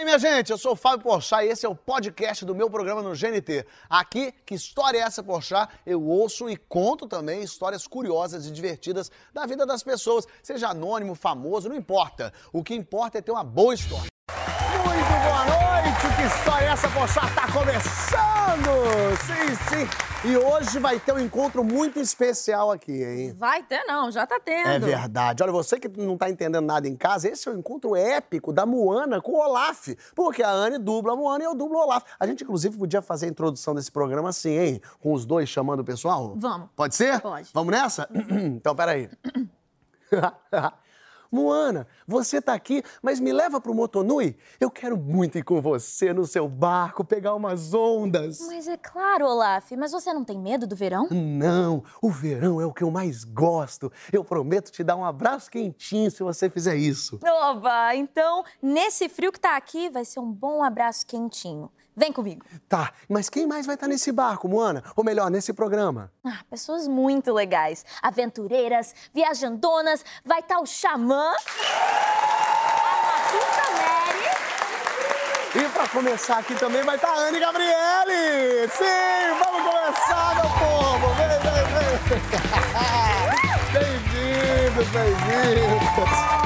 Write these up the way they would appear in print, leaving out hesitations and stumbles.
E aí, minha gente, eu sou o Fábio Porchat e esse é o podcast do meu programa no GNT. Aqui, Que História é essa, Porchat? Eu ouço e conto também histórias curiosas e divertidas da vida das pessoas, seja anônimo, famoso, não importa. O que importa é ter uma boa história. Muito boa noite, Que História é essa, Porchat? Tá começando! Sim, sim. E hoje vai ter um encontro muito especial aqui, hein? Vai ter não, já tá tendo. É verdade. Olha, você que não tá entendendo nada em casa, esse é o encontro épico da Moana com o Olaf. Porque a Anne dubla a Moana e eu dublo o Olaf. A gente, inclusive, podia fazer a introdução desse programa assim, hein? Com os dois chamando o pessoal? Vamos. Pode ser? Pode. Vamos nessa? Então, peraí. Moana, você tá aqui, mas me leva pro Motonui? Eu quero muito ir com você no seu barco, pegar umas ondas. Mas é claro, Olaf, mas você não tem medo do verão? Não, o verão é o que eu mais gosto. Eu prometo te dar um abraço quentinho se você fizer isso. Oba, então, nesse frio que tá aqui, vai ser um bom abraço quentinho. Vem comigo. Tá, mas quem mais vai estar nesse barco, Moana? Ou melhor, nesse programa? Ah, pessoas muito legais, aventureiras, viajandonas, vai estar o Xamã, a Matuta Mary. E pra começar aqui também vai estar a Anne Gabriele! Sim, vamos começar, meu povo! Vem, vem! Bem-vindos, bem-vindos!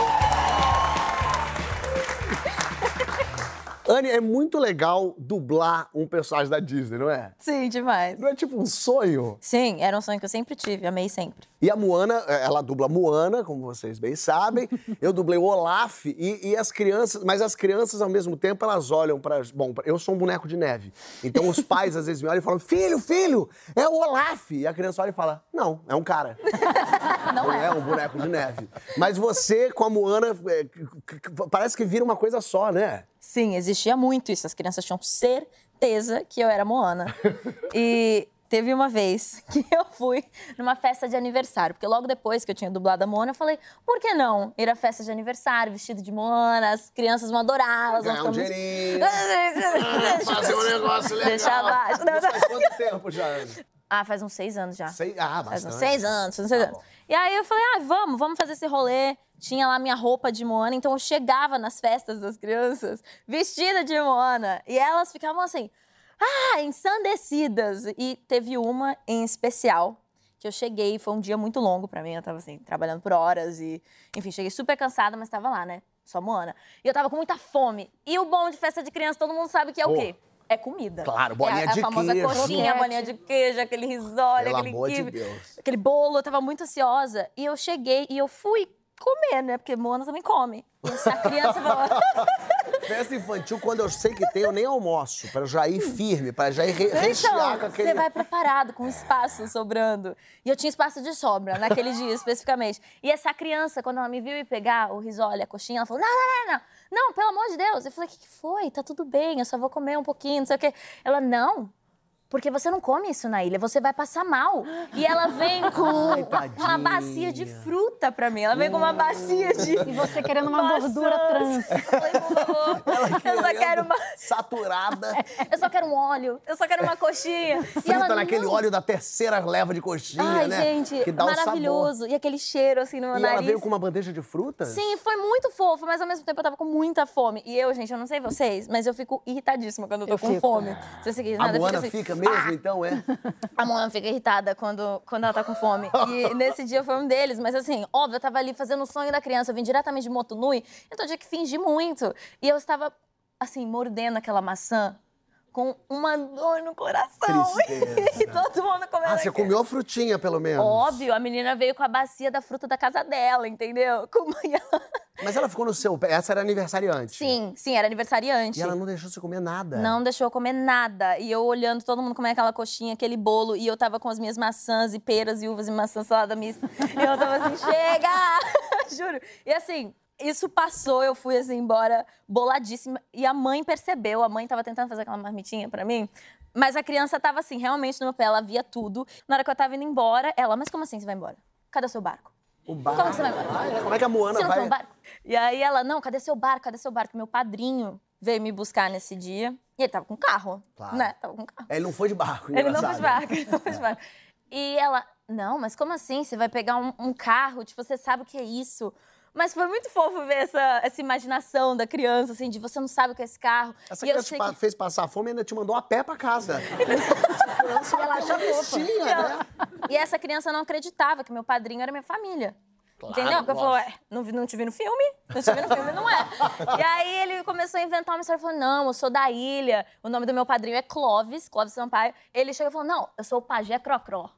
Anne, é muito legal dublar um personagem da Disney, não é? Sim, demais. Não é tipo um sonho? Sim, era um sonho que eu sempre tive, amei sempre. E a Moana, ela dubla a Moana, como vocês bem sabem. Eu dublei o Olaf e as crianças... Mas as crianças, ao mesmo tempo, elas olham pra... Bom, eu sou um boneco de neve. Então os pais, às vezes, me olham e falam, filho, é o Olaf. E a criança olha e fala, não, é um cara. Não é um boneco de neve. Mas você, com a Moana, parece que vira uma coisa só, né? Sim, existia muito isso. As crianças tinham certeza que eu era Moana. E teve uma vez que eu fui numa festa de aniversário, porque logo depois que eu tinha dublado a Moana, eu falei, por que não ir à festa de aniversário, vestido de Moana, as crianças vão adorar, elas Ganhar vão um ficar dinheirinho, fazer um negócio legal. Deixa abaixo. Isso faz quanto tempo já, Anne? Ah, faz uns 6 anos já. Bastante. Faz uns 6 anos, uns 6 Tá anos. bom. E aí eu falei, vamos fazer esse rolê. Tinha lá minha roupa de Moana, então eu chegava nas festas das crianças vestida de Moana. E elas ficavam assim, ensandecidas. E teve uma em especial que eu cheguei, foi um dia muito longo pra mim. Eu tava assim, trabalhando por horas e, enfim, cheguei super cansada, mas tava lá, né? Só Moana. E eu tava com muita fome. E o bom de festa de criança, todo mundo sabe que é o quê? É comida. Claro, bolinha de a famosa queijo. coxinha, a bolinha de queijo, aquele risole, Pelo aquele amor de quibe, Deus. aquele bolo. Eu tava muito ansiosa. E eu cheguei e eu fui comer, né? Porque Moana também come. E essa criança falou... Festa infantil, quando eu sei que tem, eu nem almoço, pra eu já ir firme, pra já ir rechear com aquele... Você vai preparado, com espaço sobrando. E eu tinha espaço de sobra naquele dia, especificamente. E essa criança, quando ela me viu ir pegar o risole, a coxinha, ela falou, não, pelo amor de Deus. Eu falei, o que foi? Tá tudo bem, eu só vou comer um pouquinho, não sei o quê. Ela, não, porque você não come isso na ilha, você vai passar mal. E ela vem com Ai, tadinha. uma bacia de fruta pra mim. Ela vem com uma bacia de... E você querendo uma maçãs. gordura trans. Eu falei, por favor, eu só quero uma... Saturada. Eu só quero um óleo, eu só quero uma coxinha. Frita naquele óleo da terceira leva de coxinha, Ai, né? gente, Que dá maravilhoso. o sabor. E aquele cheiro, assim, no meu E nariz. ela veio com uma bandeja de frutas? Sim, foi muito fofo, mas ao mesmo tempo eu tava com muita fome. E eu, gente, eu não sei vocês, mas eu fico irritadíssima quando eu tô com fico. fome. Se você quiser, A nada, Moana assim, fica mesmo, então, é? A Moana fica irritada quando ela tá com fome. E nesse dia foi um deles. Mas assim, óbvio, eu tava ali fazendo o sonho da criança. Eu vim diretamente de Motunui, então eu tinha que fingir muito. E eu estava, assim, mordendo aquela maçã com uma dor no coração. Tristeza. E todo mundo comendo Você aquilo. comeu a frutinha, pelo menos. Óbvio, a menina veio com a bacia da fruta da casa dela, entendeu? Mas ela ficou no seu pé. Essa era aniversariante. Sim, era aniversariante. E ela não deixou você comer nada. Não deixou eu comer nada. E eu olhando todo mundo comer aquela coxinha, aquele bolo. E eu tava com as minhas maçãs e peras e uvas e maçã salada mista. E eu tava assim, chega! Juro. E assim, isso passou, eu fui assim embora boladíssima. E a mãe percebeu, a mãe tava tentando fazer aquela marmitinha pra mim. Mas a criança tava assim, realmente no meu pé, ela via tudo. Na hora que eu tava indo embora, ela, mas como assim você vai embora? Cadê o seu barco? O barco. Como que você vai embora? Como é que a Moana Você não vai... tem um barco? E aí ela, não, cadê seu barco? Cadê seu barco? Meu padrinho veio me buscar nesse dia. E ele tava com carro, Claro. né? Tava com carro. Ele não foi de barco, Ele não foi de engraçado. barco, ele não foi de barco. E ela, não, mas como assim? Você vai pegar um carro? Tipo, você sabe o que é isso? Mas foi muito fofo ver essa imaginação da criança, assim, de você não sabe o que é esse carro. Essa criança fez passar fome e ainda te mandou a pé pra casa. E ela acha fofa. Né? E essa criança não acreditava que meu padrinho era minha família. Claro, entendeu? Porque eu falou, não te vi no filme? Não te vi no filme, não é. E aí ele começou a inventar uma história, falou, não, eu sou da ilha, o nome do meu padrinho é Clóvis Sampaio. Ele chegou e falou, não, eu sou o pajé Crocró.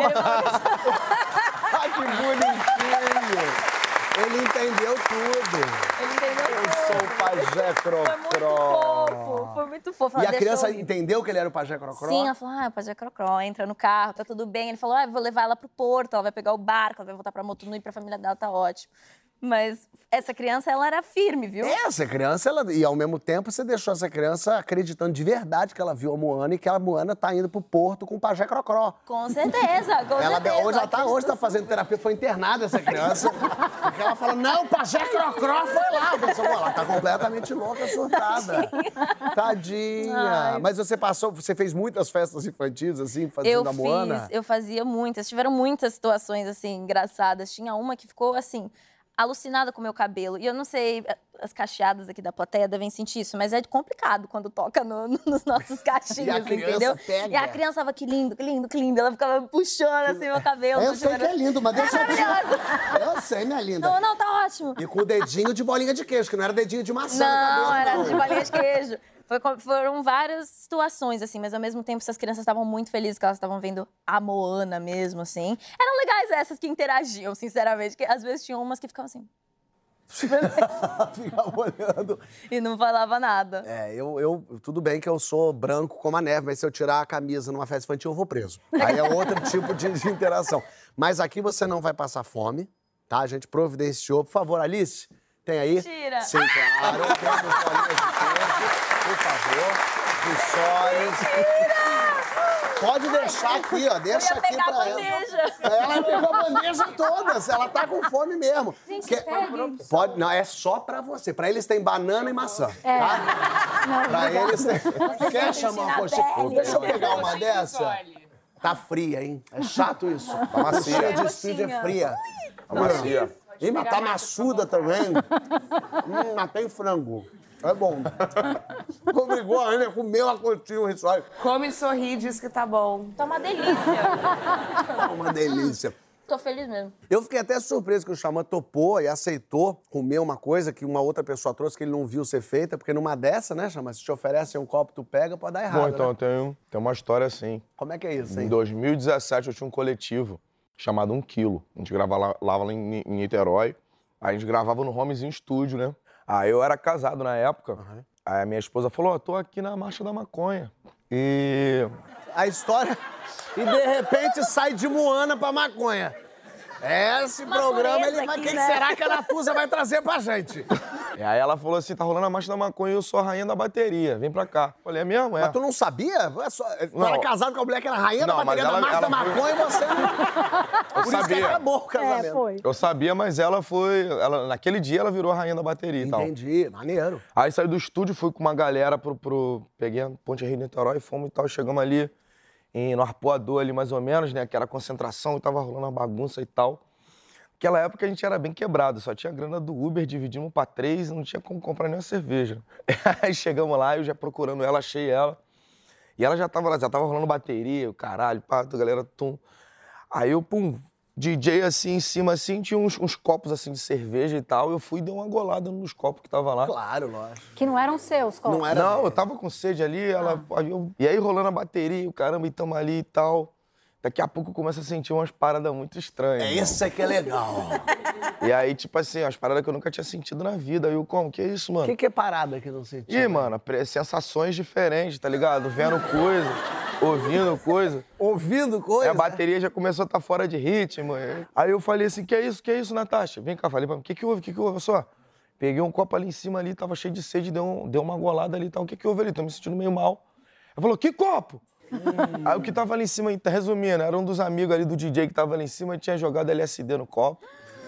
Ai, que bonitinho! Ele entendeu tudo. Ele entendeu tudo. Eu sou o pajé Crocró. Foi muito fofo. E Ela a criança deixou... entendeu que ele era o pajé Crocró? Sim, ela falou, o pajé Crocró, entra no carro, tá tudo bem. Ele falou, eu vou levar ela pro porto, ela vai pegar o barco, ela vai voltar pra Motunui, pra família dela, tá ótimo. Mas essa criança, ela era firme, viu? Essa criança, e ao mesmo tempo você deixou essa criança acreditando de verdade que ela viu a Moana e que a Moana tá indo pro porto com o pajé Crocró. Com certeza, com certeza. Hoje tá fazendo terapia, foi internada essa criança. Porque ela fala, não, o pajé Crocró foi lá. Eu pensei, ela tá completamente louca, surtada. Tadinha. Ai. Mas você fez muitas festas infantis, assim, fazendo a Moana? Eu fazia muitas. Tiveram muitas situações, assim, engraçadas. Tinha uma que ficou, assim, alucinada com o meu cabelo. E eu não sei, as cacheadas aqui da plateia devem sentir isso, mas é complicado quando toca nos nossos cachinhos, entendeu? Pega. E a criança tava, que lindo, que lindo, que lindo. Ela ficava puxando, assim, meu cabelo. Eu sei que é lindo, mas deixa eu... Eu sei, minha linda. Não, tá ótimo. E com o dedinho de bolinha de queijo, que não era dedinho de maçã no Não, cabelo, era de bolinha de queijo. Foram várias situações, assim, mas ao mesmo tempo essas crianças estavam muito felizes que elas estavam vendo a Moana mesmo, assim. Eram legais essas que interagiam, sinceramente, que às vezes tinham umas que ficavam assim... Ficava olhando. E não falava nada. Tudo bem que eu sou branco como a neve, mas se eu tirar a camisa numa festa infantil, eu vou preso. Aí é outro tipo de interação. Mas aqui você não vai passar fome, tá? A gente providenciou. Por favor, Alice, tem aí? Mentira. Sim, claro. Temos bolinhas de queijo, por favor. Mentira! Pode deixar aqui, ó. Deixa aqui pra ela. Bandeja. Ela pegou a bandeja todas. Ela tá com fome mesmo. Gente, pode, não, é só pra você. Pra eles tem banana e maçã, tá? Não, Pra obrigada. eles tem... Quer chamar uma coxinha? Deixa eu pegar uma dessa. Tá fria, hein? É chato isso. Tá macia. Coxinha de estúdio é fria. Tá macia. Ih, mas tá maçuda também. Mas tem frango. É bom. Obrigou a Ana, comeu a coxinha, o rissóio. Come e sorri e diz que tá bom. tá uma delícia. É uma delícia. Tô feliz mesmo. Eu fiquei até surpreso que o Xamã topou e aceitou comer uma coisa que uma outra pessoa trouxe que ele não viu ser feita, porque numa dessa, né, Xamã, se te oferecem um copo, tu pega, pode dar errado, Bom, então né? tem uma história assim. Como é que é isso, hein? Em 2017 eu tinha um coletivo chamado 1 Quilo. A gente gravava lá em Niterói. Aí a gente gravava no Homezinho Studio, né? Aí eu era casado na época. Uhum. Aí a minha esposa falou, tô aqui na Marcha da Maconha. E... A história... E de repente sai de Moana pra maconha. Esse programa, ele vai... aqui, Quem né? será que a Natuza vai trazer pra gente? E aí ela falou assim, tá rolando a Marcha da Maconha e eu sou a rainha da bateria. Vem pra cá. Falei, é mesmo? É. Mas tu não sabia? Tu Não. era casado com a mulher que era rainha da Não, mas bateria da Marcha da ela foi- Maconha e você não... Eu Por isso que sabia. acabou o casamento. Foi. Eu sabia, mas ela foi... naquele dia ela virou a rainha da bateria e tal. Entendi, maneiro. Aí saí do estúdio, fui com uma galera peguei a Ponte Rio Niterói e fomos e tal. Chegamos ali no Arpoador ali mais ou menos, né? Que era a concentração e tava rolando uma bagunça e tal. Naquela época a gente era bem quebrado, só tinha grana do Uber, dividimos pra 3, não tinha como comprar nenhuma cerveja. Aí chegamos lá, eu já procurando ela, achei ela. E ela já tava rolando bateria, o caralho, pá, a galera, tum. Aí eu, pum, DJ assim, em cima assim, tinha uns copos assim de cerveja e tal. Eu fui e dei uma golada nos copos que tava lá. Claro, lógico. Que não eram seus, copos. Não era... Não, eu tava com sede ali, e aí rolando a bateria, o caramba, e tamo ali e tal. Daqui a pouco eu começo a sentir umas paradas muito estranhas. É irmão. isso que é legal. E aí, tipo assim, umas paradas que eu nunca tinha sentido na vida. Aí eu, como? Que é isso, mano? O que é parada que não sentiu? Ih, mano, sensações diferentes, tá ligado? Vendo coisas, ouvindo coisa. Ouvindo coisa? A bateria já começou a estar fora de ritmo. Aí eu falei assim, que é isso, Natasha? Vem cá, falei pra mim, o que houve? Olha só. Peguei um copo ali em cima ali, tava cheio de sede, deu uma golada ali e tal. O que houve ali? Tô me sentindo meio mal. Ela falou, que copo? Aí o que tava ali em cima, resumindo, era um dos amigos ali do DJ que tava ali em cima e tinha jogado LSD no copo.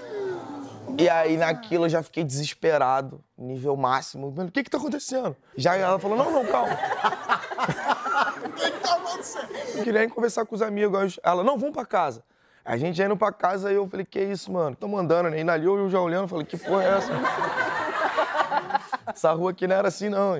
E aí naquilo eu já fiquei desesperado, nível máximo. Mano, o que tá acontecendo? Já ela falou, não, calma. O que tá acontecendo? Eu queria ir conversar com os amigos. Aí ela, não, vamos pra casa. A gente já indo pra casa, aí eu falei, que isso, mano? Tô mandando, né? E ali eu já olhando, falei, que porra é essa? Essa rua aqui não era assim, não.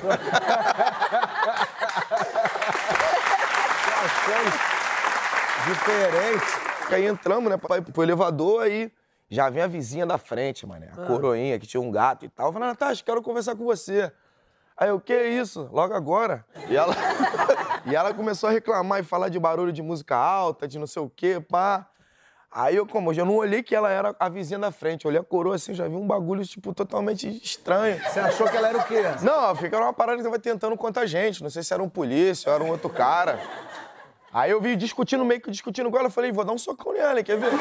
Diferente. Aí entramos, né, pro elevador, aí já vem a vizinha da frente, mané, a coroinha, que tinha um gato e tal. Eu falei, Natasha, quero conversar com você. Aí eu, que isso? Logo agora? E ela começou a reclamar e falar de barulho de música alta, de não sei o quê, pá. Aí eu já não olhei que ela era a vizinha da frente. Eu olhei a coroa assim, já vi um bagulho, tipo, totalmente estranho. Você achou que ela era o quê? Não, fica uma parada que tava tentando contar gente. Não sei se era um polícia ou era um outro cara. Aí eu vi meio que discutindo com ela, eu falei, vou dar um socão nela, quer ver?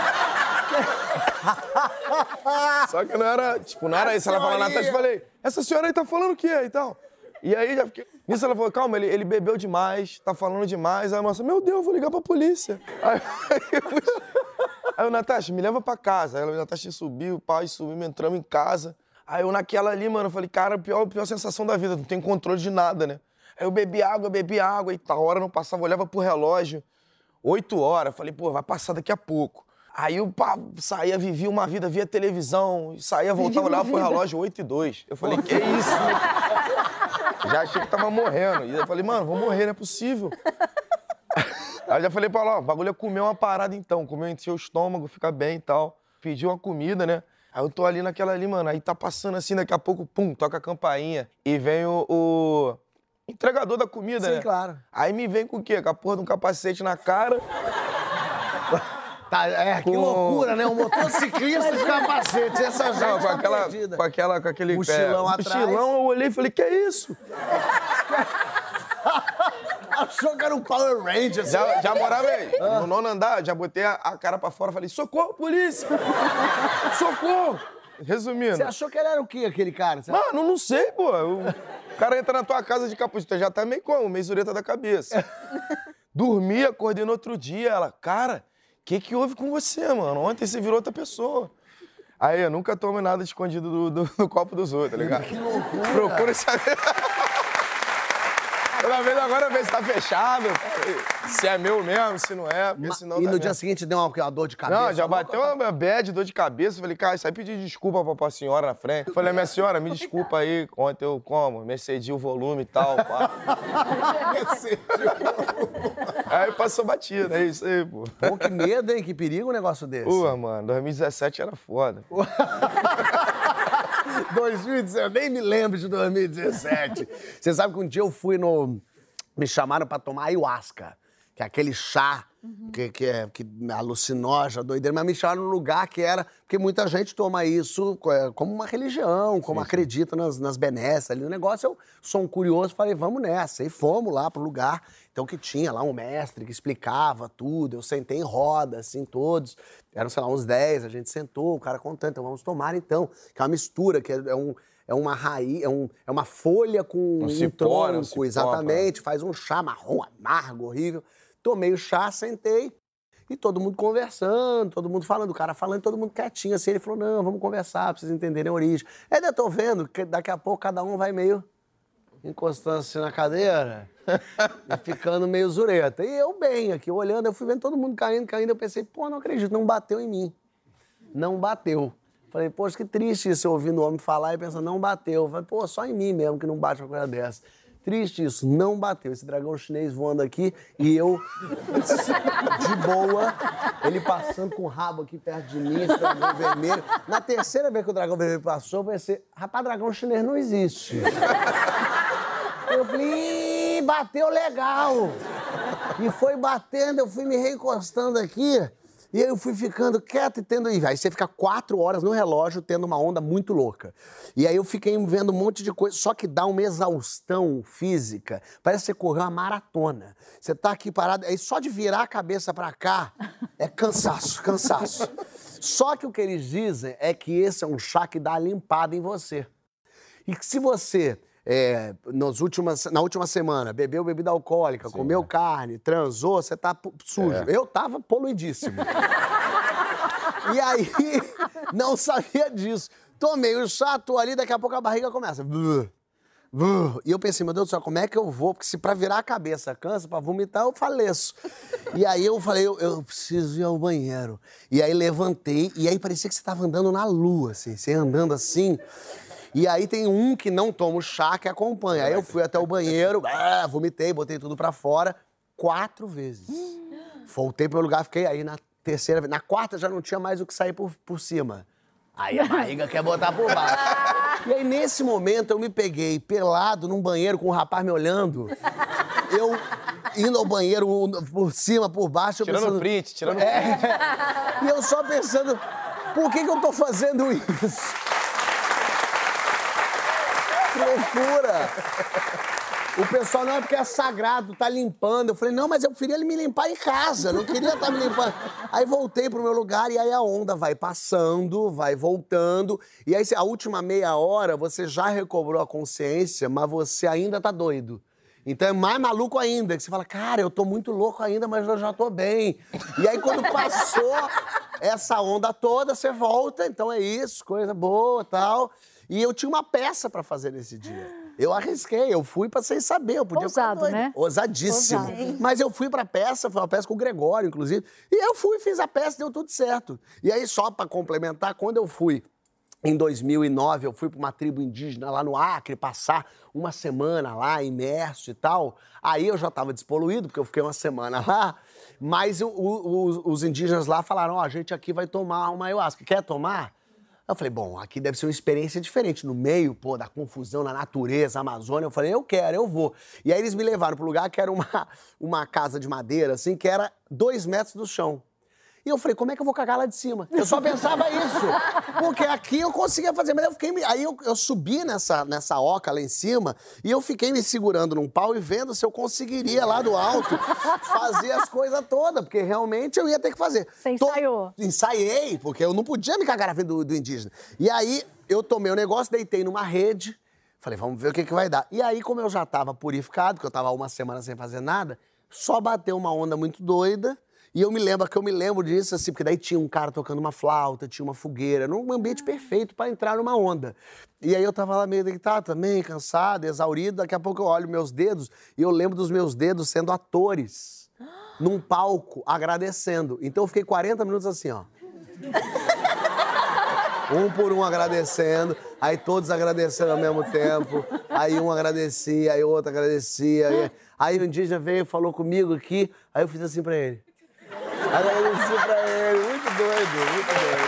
Só que não era isso. Ela falou, Natasha, eu falei, essa senhora aí tá falando o quê e tal? E aí já fiquei... Nisso ela falou, calma, ele bebeu demais, tá falando demais. Aí a moça, meu Deus, eu vou ligar pra polícia. Aí eu, Natasha, me leva pra casa. Aí a Natasha subiu, o pai subiu, entramos em casa. Aí eu naquela ali, mano, eu falei, cara, a pior sensação da vida, não tem controle de nada, né? Aí eu bebi água e tal, hora não passava, eu olhava pro relógio, 8 horas, falei, pô, vai passar daqui a pouco. Aí eu saía, vivia uma vida, via televisão, saía, voltava, olhava pro relógio, 8h02. Eu falei, que isso? Já achei que tava morrendo. E eu falei, mano, vou morrer, não é possível. Aí eu já falei pra ela, ó, o bagulho é comer uma parada então, comer, encher o estômago, ficar bem e tal. Pedi uma comida, né? Aí eu tô ali naquela ali, mano, aí tá passando assim, daqui a pouco, pum, toca a campainha. E vem o entregador da comida, né? Sim, claro. Aí me vem com o quê? Com a porra de um capacete na cara. Tá, que loucura, né? Um motociclista de capacete. Essa gente Não, com aquele mochilão atrás. Mochilão, eu olhei e falei, que é isso? Achou que era um Power Ranger. Já morava aí. No 9º andar, já botei a cara pra fora e falei, socorro, polícia! Socorro! Resumindo. Você achou que ele era o quê, aquele cara? Mano, não sei, pô. O cara entra na tua casa de capuz, já tá meio como? Meio zureta da cabeça. Dormi, acordei no outro dia. Ela, cara, o que houve com você, mano? Ontem você virou outra pessoa. Aí, eu nunca tomo nada escondido do copo dos outros, tá ligado? Que loucura. Procura saber. Toda vez agora vê se tá fechado, se é meu mesmo, se não é, porque senão E tá no mesmo. dia seguinte deu uma dor de cabeça? Não, já bateu uma bad, dor de cabeça. Falei, cara, isso aí pedir desculpa pra senhora na frente. Falei, minha senhora, me desculpa aí, ontem eu me excedi o volume e tal, pá. Aí passou batida, é isso aí, pô. Pô, que medo, hein? Que perigo um negócio desse. Pô, mano, 2017 era foda. 2017, eu nem me lembro de 2017. Você sabe que um dia eu fui me chamaram pra tomar ayahuasca, que é aquele chá que é alucinógeno, doideira, mas me chamaram num lugar que era... Porque muita gente toma isso como uma religião, como acredita nas benesses ali. O negócio, eu sou um curioso, falei, vamos nessa. E fomos lá pro lugar. Então, que tinha lá um mestre que explicava tudo. Eu sentei em roda, assim, todos. Eram, sei lá, uns 10, a gente sentou, o cara contando. Então, vamos tomar, então. Que é uma mistura, que é uma raiz, é uma folha com um tronco, exatamente. Faz um chá marrom, amargo, horrível. Tomei o chá, sentei, e todo mundo conversando, todo mundo falando, o cara falando, todo mundo quietinho, assim. Ele falou, não, vamos conversar, pra vocês entenderem a origem. Aí eu tô vendo que daqui a pouco cada um vai meio encostando assim na cadeira e ficando meio zureta. E eu bem aqui, olhando, eu fui vendo todo mundo caindo, eu pensei, pô, não acredito, não bateu em mim. Não bateu. Falei, poxa, que triste isso, eu ouvindo o homem falar e pensando, não bateu. Falei, pô, só em mim mesmo que não bate uma coisa dessa. Triste isso, não bateu. Esse dragão chinês voando aqui e eu, de boa, ele passando com o rabo aqui perto de mim, esse dragão vermelho. Na terceira vez que o dragão vermelho passou, eu pensei, rapaz, dragão chinês não existe. Eu falei, bateu legal. E foi batendo, eu fui me reencostando aqui. E aí eu fui ficando quieto e tendo... Aí você fica 4 horas no relógio tendo uma onda muito louca. E aí eu fiquei vendo um monte de coisa, só que dá uma exaustão física. Parece que você correu uma maratona. Você tá aqui parado, aí só de virar a cabeça pra cá é cansaço. Só que o que eles dizem é que esse é um chá que dá limpada em você. E que se você... na última semana, bebeu bebida alcoólica, comeu carne, transou, você tá sujo. Eu tava poluidíssimo. E aí, não sabia disso. Tomei o chá, tô ali, daqui a pouco a barriga começa. E eu pensei, meu Deus do céu, como é que eu vou? Porque se pra virar a cabeça cansa, pra vomitar eu faleço. E aí eu falei, eu preciso ir ao banheiro. E aí levantei, e aí parecia que você tava andando na lua, assim, você andando assim. E aí tem um que não toma o chá que acompanha. Aí eu fui até o banheiro, vomitei, botei tudo pra fora 4 vezes. Voltei pro meu lugar, fiquei aí na terceira vez. Na quarta já não tinha mais o que sair por cima. Aí a barriga quer botar por baixo. E aí, nesse momento, eu me peguei pelado num banheiro com um rapaz me olhando. Eu indo ao banheiro por cima, por baixo. Tirando pensando, print, tirando print. E eu só pensando, por que eu tô fazendo isso? Que loucura! O pessoal, não, é porque é sagrado, tá limpando. Eu falei, não, mas eu preferia ele me limpar em casa, não queria estar me limpando. Aí voltei pro meu lugar e aí a onda vai passando, vai voltando. E aí a última meia hora você já recobrou a consciência, mas você ainda tá doido. Então é mais maluco ainda, que você fala, cara, eu tô muito louco ainda, mas eu já tô bem. E aí quando passou essa onda toda, você volta, então é isso, coisa boa e tal. E eu tinha uma peça pra fazer nesse dia. Eu arrisquei, eu fui pra sem saber, eu podia Ousado, ficar doido. né? Ousadíssimo. Ousado. Mas eu fui pra peça, foi uma peça com o Gregório, inclusive, e eu fui, fiz a peça, deu tudo certo. E aí, só pra complementar, quando eu fui, em 2009, eu fui pra uma tribo indígena lá no Acre, passar uma semana lá, imerso e tal. Aí eu já tava despoluído, porque eu fiquei uma semana lá, mas os indígenas lá falaram, a gente aqui vai tomar uma ayahuasca, quer tomar? Eu falei, bom, aqui deve ser uma experiência diferente. No meio, da confusão, na natureza, Amazônia, eu falei, eu quero, eu vou. E aí eles me levaram pro lugar que era uma casa de madeira, assim, que era 2 metros do chão. E eu falei, como é que eu vou cagar lá de cima? Eu só pensava isso. Porque aqui eu conseguia fazer, mas eu fiquei... Aí eu subi nessa oca lá em cima e eu fiquei me segurando num pau e vendo se eu conseguiria lá do alto fazer as coisas todas, porque realmente eu ia ter que fazer. Você ensaiou? Ensaiei, porque eu não podia me cagar na frente do indígena. E aí eu tomei o negócio, deitei numa rede, falei, vamos ver o que vai dar. E aí, como eu já tava purificado, que eu tava 1 semana sem fazer nada, só bateu uma onda muito doida. E eu me lembro disso, assim, porque daí tinha um cara tocando uma flauta, tinha uma fogueira, num ambiente perfeito pra entrar numa onda. E aí eu tava lá meio deitado também, cansado, exaurido, daqui a pouco eu olho meus dedos e eu lembro dos meus dedos sendo atores num palco, agradecendo. Então eu fiquei 40 minutos assim, ó. Um por um agradecendo, aí todos agradecendo ao mesmo tempo, aí um agradecia, aí o outro agradecia, aí o indígena veio e falou comigo aqui, aí eu fiz assim pra ele. Agradeci pra ele, muito doido, muito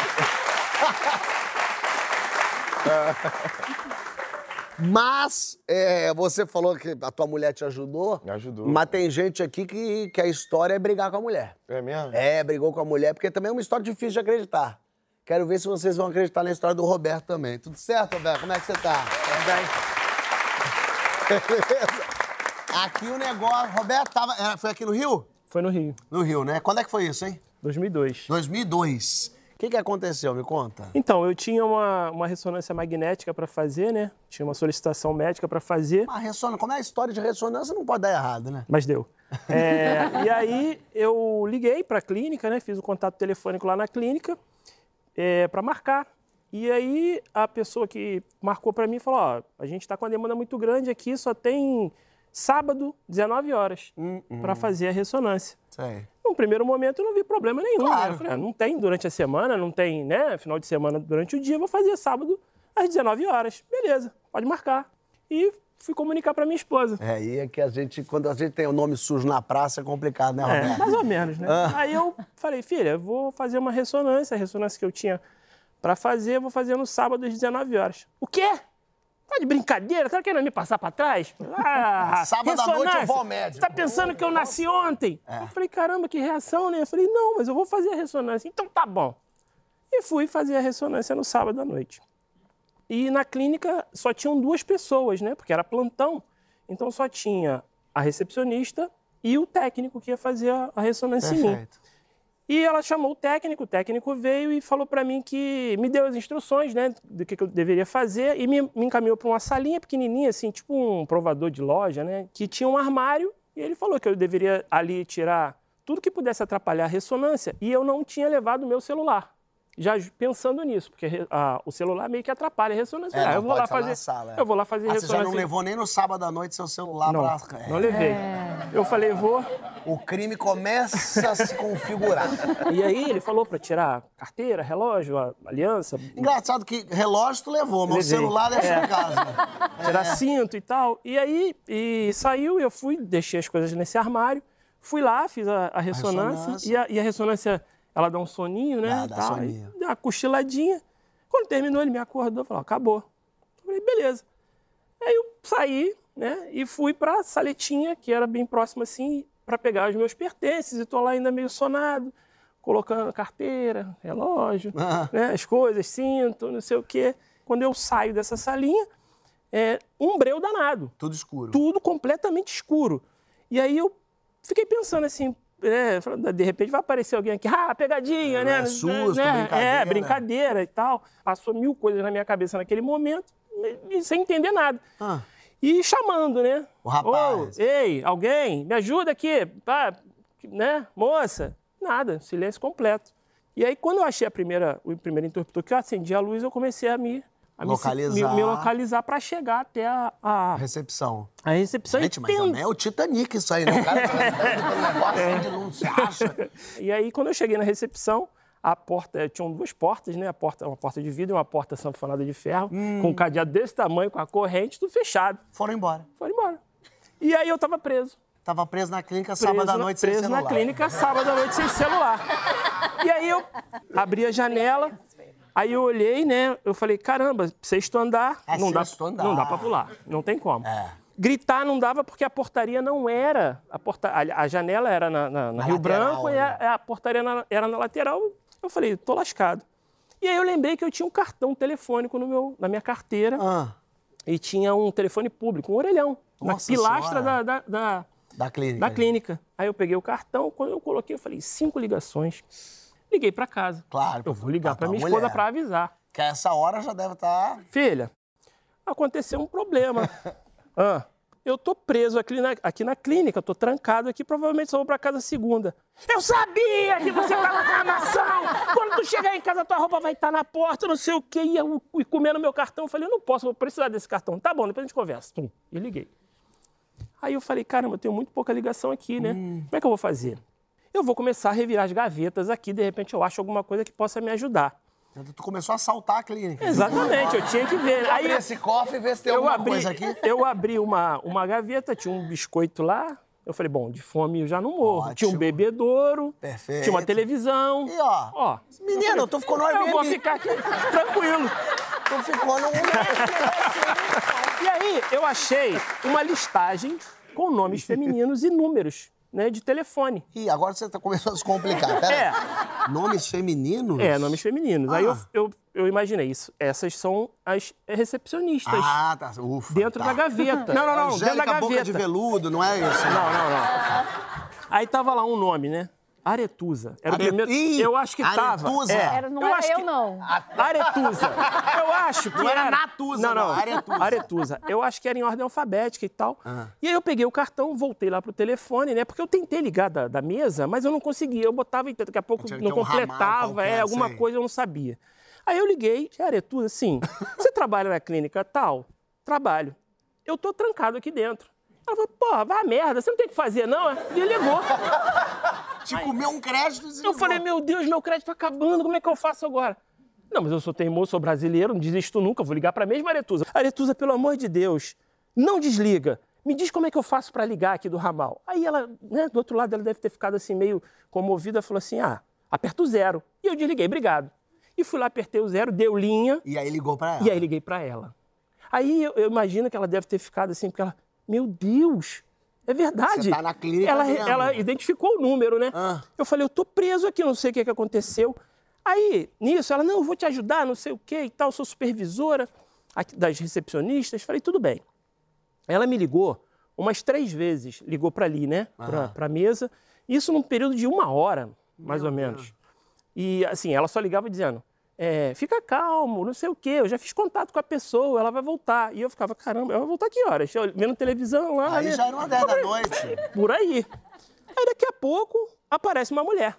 doido. Mas, você falou que a tua mulher te ajudou. Me ajudou. Mas tem gente aqui que a história é brigar com a mulher. É mesmo? Brigou com a mulher, porque também é uma história difícil de acreditar. Quero ver se vocês vão acreditar na história do Roberto também. Tudo certo, Roberto? Como é que você tá? Tudo bem? Beleza. Aqui o negócio... Roberto, foi aqui no Rio? Foi no Rio. No Rio, né? Quando é que foi isso, hein? 2002. 2002. O que aconteceu? Me conta. Então, eu tinha uma ressonância magnética para fazer, né? Tinha uma solicitação médica para fazer. A ressonância, como é a história de ressonância, não pode dar errado, né? Mas deu. E aí, eu liguei para a clínica, né? Fiz o contato telefônico lá na clínica para marcar. E aí, a pessoa que marcou para mim falou, ó, a gente está com uma demanda muito grande aqui, só tem sábado, 19 horas, para fazer a ressonância. Sei. No primeiro momento, eu não vi problema nenhum. Claro. Né? Eu falei, não tem durante a semana, não tem, né, final de semana durante o dia, vou fazer sábado às 19 horas. Beleza, pode marcar. E fui comunicar para minha esposa. E é que quando a gente tem o nome sujo na praça, é complicado, né, Roberto? Mais ou menos, né? Aí eu falei, filha, eu vou fazer uma ressonância, a ressonância que eu tinha para fazer, eu vou fazer no sábado às 19 horas. O quê? Tá de brincadeira? Tá querendo me passar pra trás? Sábado à noite eu vou ao médico. Você tá pensando que eu nasci ontem? Eu falei, caramba, que reação, né? Eu falei, não, mas eu vou fazer a ressonância. Então tá bom. E fui fazer a ressonância no sábado à noite. E na clínica só tinham 2 pessoas, né? Porque era plantão. Então só tinha a recepcionista e o técnico que ia fazer a ressonância em mim. Perfeito. E ela chamou o técnico veio e falou para mim que me deu as instruções, né, do que eu deveria fazer e me encaminhou para uma salinha pequenininha, assim, tipo um provador de loja, né, que tinha um armário e ele falou que eu deveria ali tirar tudo que pudesse atrapalhar a ressonância e eu não tinha levado o meu celular. já pensando nisso, porque o celular meio que atrapalha a ressonância. Não eu vou lá pode fazer, estar na sala, eu vou lá fazer Você ressonância. já não levou nem no sábado à noite seu celular Não, pra... não levei. Eu falei, vou. O crime começa a se configurar. E aí ele falou pra tirar carteira, relógio, aliança. Engraçado que relógio tu levou, mas o Levei. celular deixa em casa. Tirar cinto e tal. E aí, saiu, eu fui, deixei as coisas nesse armário, fui lá, fiz a ressonância. E a ressonância, ela dá um soninho, né? Dá tal, soninho. Dá uma cochiladinha. Quando terminou, ele me acordou e falou, acabou. Eu falei, beleza. Aí eu saí, né? E fui pra saletinha, que era bem próxima assim, pra pegar os meus pertences. E tô lá ainda meio sonado, colocando carteira, relógio, né? As coisas, cinto, não sei o quê. Quando eu saio dessa salinha, um breu danado. Tudo escuro. Tudo completamente escuro. E aí eu fiquei pensando assim, de repente vai aparecer alguém aqui, pegadinha, né? É susto, brincadeira. Brincadeira e tal. Passou 1000 coisas na minha cabeça naquele momento, e sem entender nada. E chamando, né? O rapaz. Ô, ei, alguém, me ajuda aqui, né? Moça. Nada, silêncio completo. E aí, quando eu achei o primeiro interruptor que eu acendi a luz, eu comecei a me localizar para chegar até a Recepção. recepção. Gente, mas é o Titanic isso aí, né? O cara tá negócio de luz, você acha? E aí, quando eu cheguei na recepção, a porta, tinham 2 portas, né? Uma porta de vidro e uma porta sanfonada de ferro, com um cadeado desse tamanho, com a corrente, tudo fechado. Foram embora. E aí eu tava preso. Tava preso na clínica sábado à noite sem preso celular. na clínica sábado à noite sem celular. E aí eu abri a janela, aí eu olhei, né? Eu falei, caramba, sexto andar, não dá pra pular, não tem como. Gritar não dava porque a portaria não era... A janela era na Rio lateral, Branco, né? e a portaria era na lateral. Eu falei, tô lascado. E aí eu lembrei que eu tinha um cartão telefônico na minha carteira. E tinha um telefone público, um orelhão. Nossa na pilastra Senhora. da clínica. Da clínica. Aí eu peguei o cartão, quando eu coloquei, eu falei, 5 ligações. Liguei pra casa. Claro. Eu vou ligar pra tua minha esposa mulher. pra avisar. Que a essa hora já deve estar... Filha, aconteceu um problema. Eu tô preso aqui na clínica, tô trancado aqui, provavelmente só vou pra casa segunda. Eu sabia que você tava com armação! Quando tu chegar em casa, tua roupa vai estar na porta, não sei o quê. E comendo meu cartão, eu falei, eu não posso, vou precisar desse cartão. Tá bom, depois a gente conversa. E liguei. Aí eu falei, caramba, eu tenho muito pouca ligação aqui, né? Como é que eu vou fazer? Eu vou começar a revirar as gavetas aqui, de repente eu acho alguma coisa que possa me ajudar. Tu começou a assaltar a clínica. Exatamente, eu tinha que ver. Aí esse cofre e ver se tem alguma coisa aqui. Eu abri uma gaveta, tinha um biscoito lá. Eu falei, bom, de fome eu já não morro. Ótimo. Tinha um bebedouro, Perfeito. tinha uma televisão. E ó, menino, tu ficou no Airbnb. Eu vou ficar aqui tranquilo. Tu ficou no... E aí eu achei uma listagem com nomes femininos e números, né, de telefone. Ih, agora você começou a se complicar. Pera aí. Nomes femininos? Nomes femininos. Aí eu imaginei isso. Essas são as recepcionistas. Tá. Ufa. Dentro da gaveta. Não, dentro da Angélica gaveta. Boca de Veludo, não é isso? Não. Aí tava lá um nome, né? Aretusa. Era o primeiro. Ih, Eu acho que tava. Aretusa? Não era eu, não. Aretusa. Eu acho que Não era Natuza, não. Aretusa. Aretusa. Eu acho que era em ordem alfabética e tal. E aí eu peguei o cartão, voltei lá pro telefone, né? Porque eu tentei ligar da mesa, mas eu não conseguia. Eu botava e daqui a pouco Tinha que não ter um ramal completava, qualquer, alguma sei. coisa eu não sabia. Aí eu liguei, Aretusa, assim, você trabalha na clínica tal? Trabalho. Eu tô trancado aqui dentro. Ela falou, porra, vai a merda, você não tem o que fazer, não? E ligou. Te comeu um crédito e Eu falei, meu Deus, meu crédito tá acabando, como é que eu faço agora? Não, mas eu sou teimoso, sou brasileiro, não desisto nunca, vou ligar pra mesma Aretusa. Aretusa, pelo amor de Deus, não desliga. Me diz como é que eu faço pra ligar aqui do ramal. Aí ela, né, do outro lado, ela deve ter ficado assim meio comovida, falou assim, aperta o 0. E eu desliguei, obrigado. E fui lá, apertei o 0, deu linha. E aí ligou pra ela. E aí liguei pra ela. Aí eu imagino que ela deve ter ficado assim, porque ela, meu Deus, é verdade. Você tá na clínica ela identificou o número, né? Eu falei, eu tô preso aqui, não sei o que aconteceu. Aí, nisso, ela, não, eu vou te ajudar, não sei o que e tal, sou supervisora aqui das recepcionistas. Falei, tudo bem. Ela me ligou umas 3 vezes, ligou pra ali, né? Pra mesa. Isso num período de 1 hora, mais ou menos. E, assim, ela só ligava dizendo, fica calmo, não sei o quê, eu já fiz contato com a pessoa, ela vai voltar. E eu ficava, caramba, ela vai voltar que horas? Eu vendo televisão lá. Aí né? já era uma 10 da noite. Por aí. Aí daqui a pouco aparece uma mulher.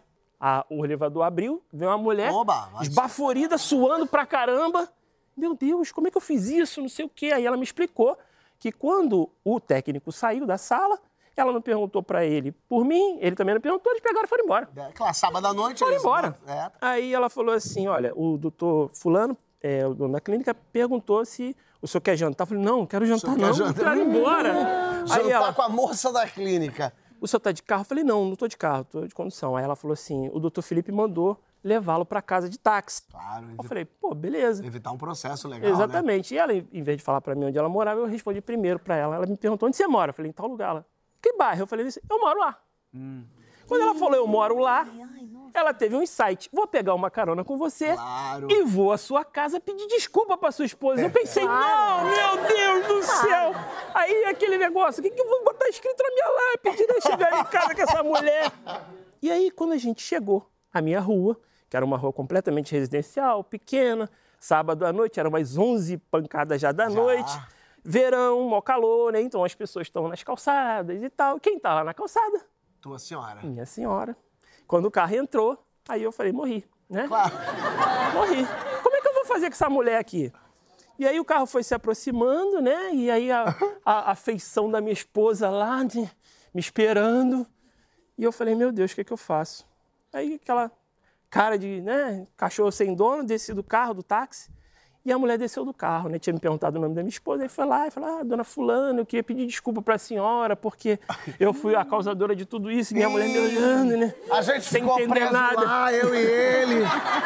O elevador abriu, veio uma mulher Oba, mas- esbaforida, suando pra caramba. Meu Deus, como é que eu fiz isso? Não sei o quê. Aí ela me explicou que quando o técnico saiu da sala, ela não perguntou pra ele por mim, ele também não perguntou, eles pegaram e foram embora. Claro, sábado à noite... Foram eles- embora. É. Aí ela falou assim, olha, o doutor fulano, o dono da clínica, perguntou se o senhor quer jantar. Eu falei, não quero jantar quer não, jantar? quero ir embora. Aí Jantar ela, com a moça da clínica. o senhor tá de carro? Eu falei, não tô de carro, tô de condução. Aí ela falou assim, o doutor Felipe mandou levá-lo pra casa de táxi. Claro, Eu falei, pô, beleza. evitar um processo legal, né? Exatamente. E ela, em vez de falar pra mim onde ela morava, eu respondi primeiro pra ela. Ela me perguntou, onde você mora? Eu falei, em tal lugar. Ela, que bairro? Eu falei, eu moro lá. Quando ela falou, eu moro lá, ela teve um insight. Vou pegar uma carona com você Claro. e vou à sua casa pedir desculpa pra sua esposa. Eu pensei, não, meu Deus do céu. Aí aquele negócio, o que eu vou botar escrito na minha lápide? Deixa eu chegar em casa com essa mulher. E aí, quando a gente chegou à minha rua, que era uma rua completamente residencial, pequena, sábado à noite, eram umas 11 pancadas já da noite, verão, mó calor, né? Então as pessoas estão nas calçadas e tal. Quem tá lá na calçada? Tua senhora. Minha senhora. Quando o carro entrou, aí eu falei, morri, né? Claro. Morri. Como é que eu vou fazer com essa mulher aqui? E aí o carro foi se aproximando, né? E aí a feição da minha esposa lá, me esperando. E eu falei, meu Deus, o que é que eu faço? Aí aquela cara de, né, cachorro sem dono, desci do carro, do táxi. E a mulher desceu do carro, né? Tinha me perguntado o nome da minha esposa. Aí foi lá e falou, dona fulana, eu queria pedir desculpa pra senhora, porque eu fui a causadora de tudo isso. E minha mulher me olhando, né? A gente sem ficou entender preso nada. lá, eu e ele.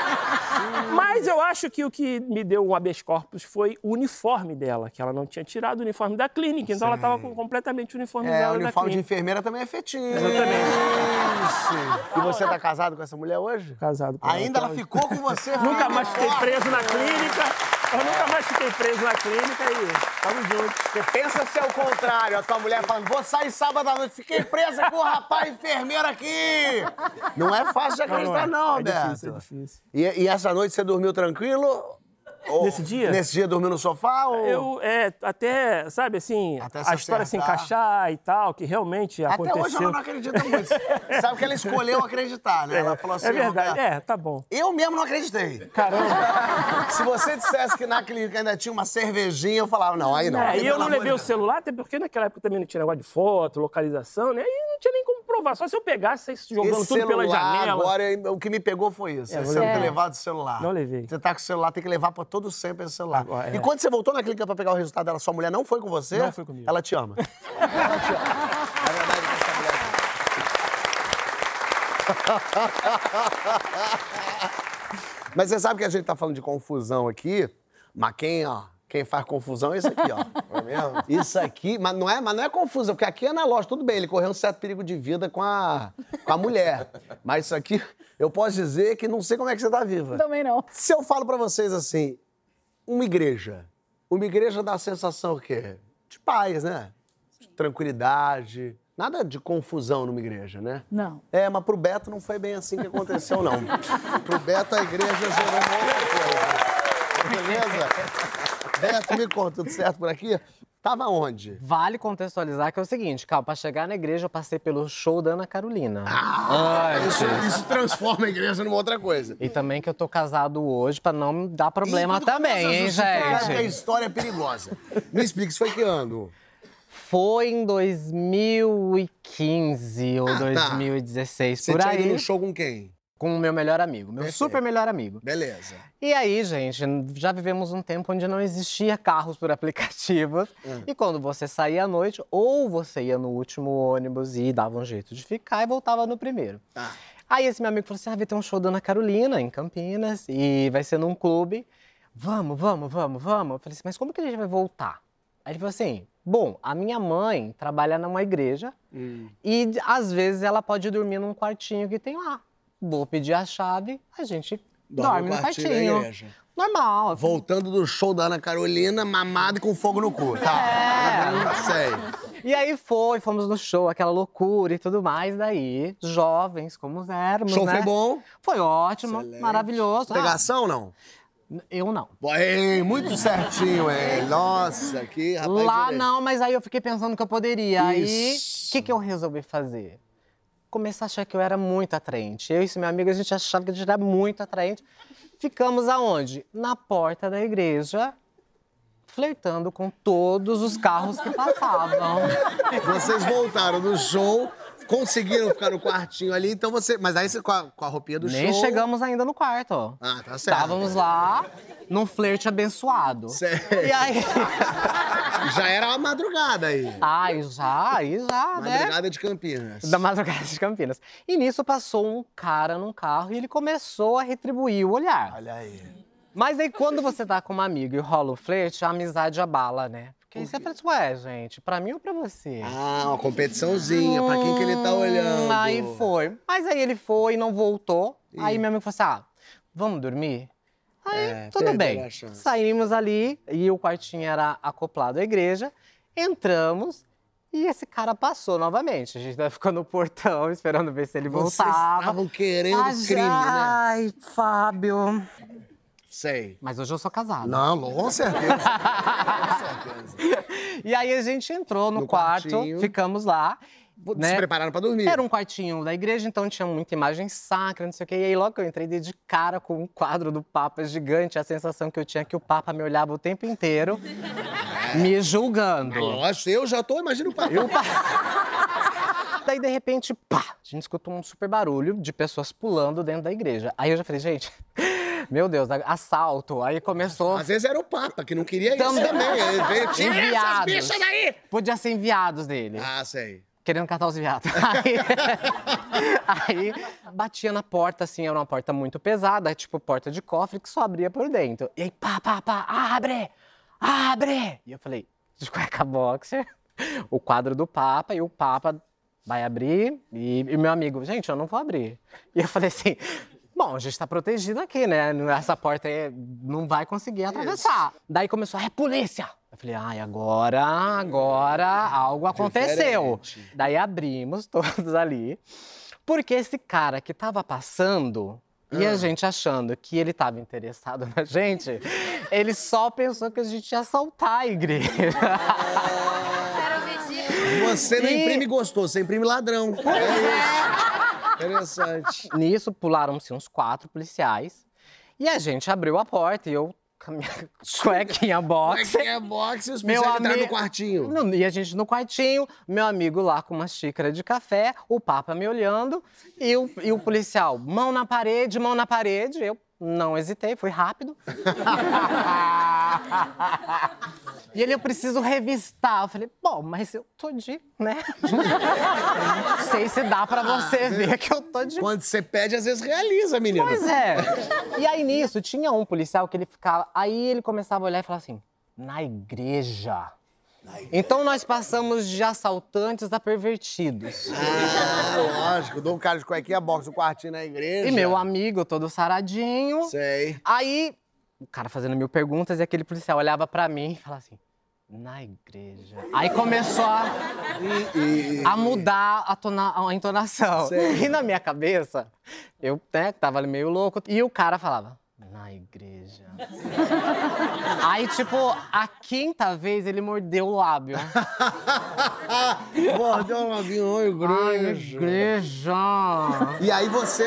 Mas eu acho que o que me deu um habeas corpus foi o uniforme dela, que ela não tinha tirado o uniforme da clínica, então ela estava com completamente o uniforme É, dela o da uniforme de clínica. enfermeira também é fetiche. Exatamente. Isso. E você tá casado com essa mulher hoje? Casado com Ainda ela até hoje. ficou com você? Nunca filho? mais fiquei preso na clínica. Eu nunca mais fiquei preso na clínica e tamo juntos. Você pensa se é o contrário, a tua mulher falando, vou sair sábado à noite, fiquei presa com o rapaz enfermeiro aqui. Não é fácil de acreditar não, é Beto. difícil, é difícil. E essa noite você dormiu tranquilo? Ou Nesse dia? Nesse dia dormiu no sofá? Ou... Eu, até, sabe assim, Até se a história se acertar. encaixar e tal, que realmente Até aconteceu. hoje ela não acredita muito. Sabe que ela escolheu acreditar, né? Ela falou assim, É verdade, Roberto, tá bom. eu mesmo não acreditei. Caramba. Se você dissesse que na clínica ainda tinha uma cervejinha, eu falava, não, aí não. E eu não Pelo levei amor o de Deus. celular, até porque naquela época também não tinha negócio de foto, localização, né? Aí não tinha nem como provar. Só se eu pegasse, saísse jogando Esse tudo pela celular janela. agora, o que me pegou foi isso. Você não ter levado o celular. Não levei. Você tá com o celular, tem que levar pra todo sempre esse celular. Agora, E quando você voltou na clínica pra pegar o resultado dela, sua mulher não foi com você? Não foi comigo. Ela te ama. Ela te ama. É verdade que essa mulher... Mas você sabe que a gente tá falando de confusão aqui, mas quem faz confusão é isso aqui, ó. Não é mesmo? Isso aqui, mas não é confusão, porque aqui é na loja, tudo bem, ele correu um certo perigo de vida com a mulher. Mas isso aqui, eu posso dizer que não sei como é que você tá viva. Também não. Se eu falo pra vocês assim, uma igreja dá a sensação o quê? De paz, né? De tranquilidade. Nada de confusão numa igreja, né? Não. É, mas pro Beto não foi bem assim que aconteceu, não. Pro Beto a igreja gerou uma outra coisa. Beleza? Beto, me conta, tudo certo por aqui? Tava onde? Vale contextualizar que é o seguinte, Cal, pra chegar na igreja eu passei pelo show da Ana Carolina. Isso transforma a igreja numa outra coisa. E também que eu tô casado hoje pra não dar problema E tudo também, começa a hein, justificar que a gente? história é perigosa. Me explica, isso foi que ano? Foi em 2015 ou tá. 2016, Você por tinha ido aí, no show com quem? com o meu melhor amigo, meu Perfeito. super melhor amigo. Beleza. E aí, gente, já vivemos um tempo onde não existia carros por aplicativos. E quando você saía à noite, ou você ia no último ônibus e dava um jeito de ficar e voltava no primeiro. Tá. Aí esse meu amigo falou assim, vai ter um show da Ana Carolina em Campinas e vai ser num clube. Vamos. Eu falei assim, mas como que a gente vai voltar? Aí ele falou assim, bom, a minha mãe trabalha numa igreja e às vezes ela pode dormir num quartinho que tem lá. Vou pedir a chave, a gente dorme no da quartinho. igreja. Normal. Voltando do show da Ana Carolina, mamado e com fogo no cu. Tá. Sei. E aí fomos no show, aquela loucura e tudo mais. Daí, jovens como éramos, Show né? foi bom? Foi ótimo, Excelente. maravilhoso. Pegação, não? Eu não. Ei, muito certinho, hein? Nossa, que rapaz Lá direito. não, mas aí eu fiquei pensando que eu poderia. Aí, Isso. o que eu resolvi fazer? comecei a achar que eu era muito atraente. Eu e esse meu amigo, a gente achava que a gente era muito atraente. Ficamos aonde? Na porta da igreja, flertando com todos os carros que passavam. Vocês voltaram do show, conseguiram ficar no quartinho ali, então você... Mas aí você com a roupinha do Nem show... chegamos ainda no quarto, ó. Ah, tá certo. Estávamos lá, num flerte abençoado. Certo. E aí... Já era uma madrugada aí. Ai, já, né? Madrugada de Campinas. Da madrugada de Campinas. E nisso passou um cara num carro e ele começou a retribuir o olhar. Olha aí. Mas aí quando você tá com uma amiga e rola o flerte, a amizade abala, né? Porque aí você fala assim, ué, gente, pra mim ou pra você? Ah, uma competiçãozinha, pra quem que ele tá olhando. Aí foi. Mas aí ele foi e não voltou. Aí meu amigo falou assim, vamos dormir? Aí, tudo perdeu bem. a chance. Saímos ali e o quartinho era acoplado à igreja. Entramos e esse cara passou novamente. A gente ficou no portão esperando ver se ele Vocês voltava. estavam querendo crime, né? Ai, Fábio. Sei. Mas hoje eu sou casada. Não, com certeza. Com certeza. E aí a gente entrou no No quarto, quartinho. ficamos lá. Se né? prepararam pra dormir. Era um quartinho da igreja, então tinha muita imagem sacra, não sei o quê. E aí logo que eu entrei, dei de cara com um quadro do Papa gigante. A sensação que eu tinha que o Papa me olhava o tempo inteiro, me julgando. Lógico, eu já tô, imagina o papo. Daí, de repente, pá, a gente escutou um super barulho de pessoas pulando dentro da igreja. Aí eu já falei, gente, meu Deus, assalto. Aí começou... Às vezes era o Papa, que não queria isso Também. também. Ele veio, tira essas Enviados. bichas daí! Podia ser enviados dele. Ah, sei. Querendo catar os viados. Aí batia na porta, assim, era uma porta muito pesada, tipo porta de cofre que só abria por dentro. E aí, pá, abre! Abre! E eu falei, de cueca boxer, o quadro do Papa, e o Papa vai abrir, e meu amigo, gente, eu não vou abrir. E eu falei assim, bom, a gente tá protegido aqui, né? Essa porta aí não vai conseguir atravessar. Daí começou, polícia! Eu falei, ai, agora algo aconteceu. Diferente. Daí abrimos todos ali, porque esse cara que tava passando, e a gente achando que ele tava interessado na gente, ele só pensou que a gente ia assaltar a igreja. Você não imprime gostoso, você imprime ladrão. É isso. Interessante. Nisso, pularam-se uns 4 policiais, e a gente abriu a porta, e eu com a minha cuequinha boxe. Cuequinha boxe, os Meu policiais entraram no amigo- quartinho. E a gente no quartinho, meu amigo lá com uma xícara de café, o Papa me olhando, e o policial, mão na parede, eu não hesitei, fui rápido. E ele, eu preciso revistar. Eu falei, bom, mas eu tô de, né? Não sei se dá pra você ver que eu tô de... Quando você pede, às vezes realiza, menina. Pois é. E aí, nisso, tinha um policial que ele ficava... Aí ele começava a olhar e falava assim, na igreja. Então nós passamos de assaltantes a pervertidos. Ah, lógico. Dou um cara de cuequinha boxe no quartinho na igreja. E meu amigo todo saradinho. Sei. Aí, o cara fazendo 1000 perguntas e aquele policial olhava pra mim e falava assim, na igreja. Aí começou a mudar a entonação. Sei. E na minha cabeça, eu tava ali meio louco, e o cara falava, na igreja. Aí, tipo, a 5ª vez ele mordeu o lábio. Mordeu um lavinho, oi, igreja. Igreja. E aí você...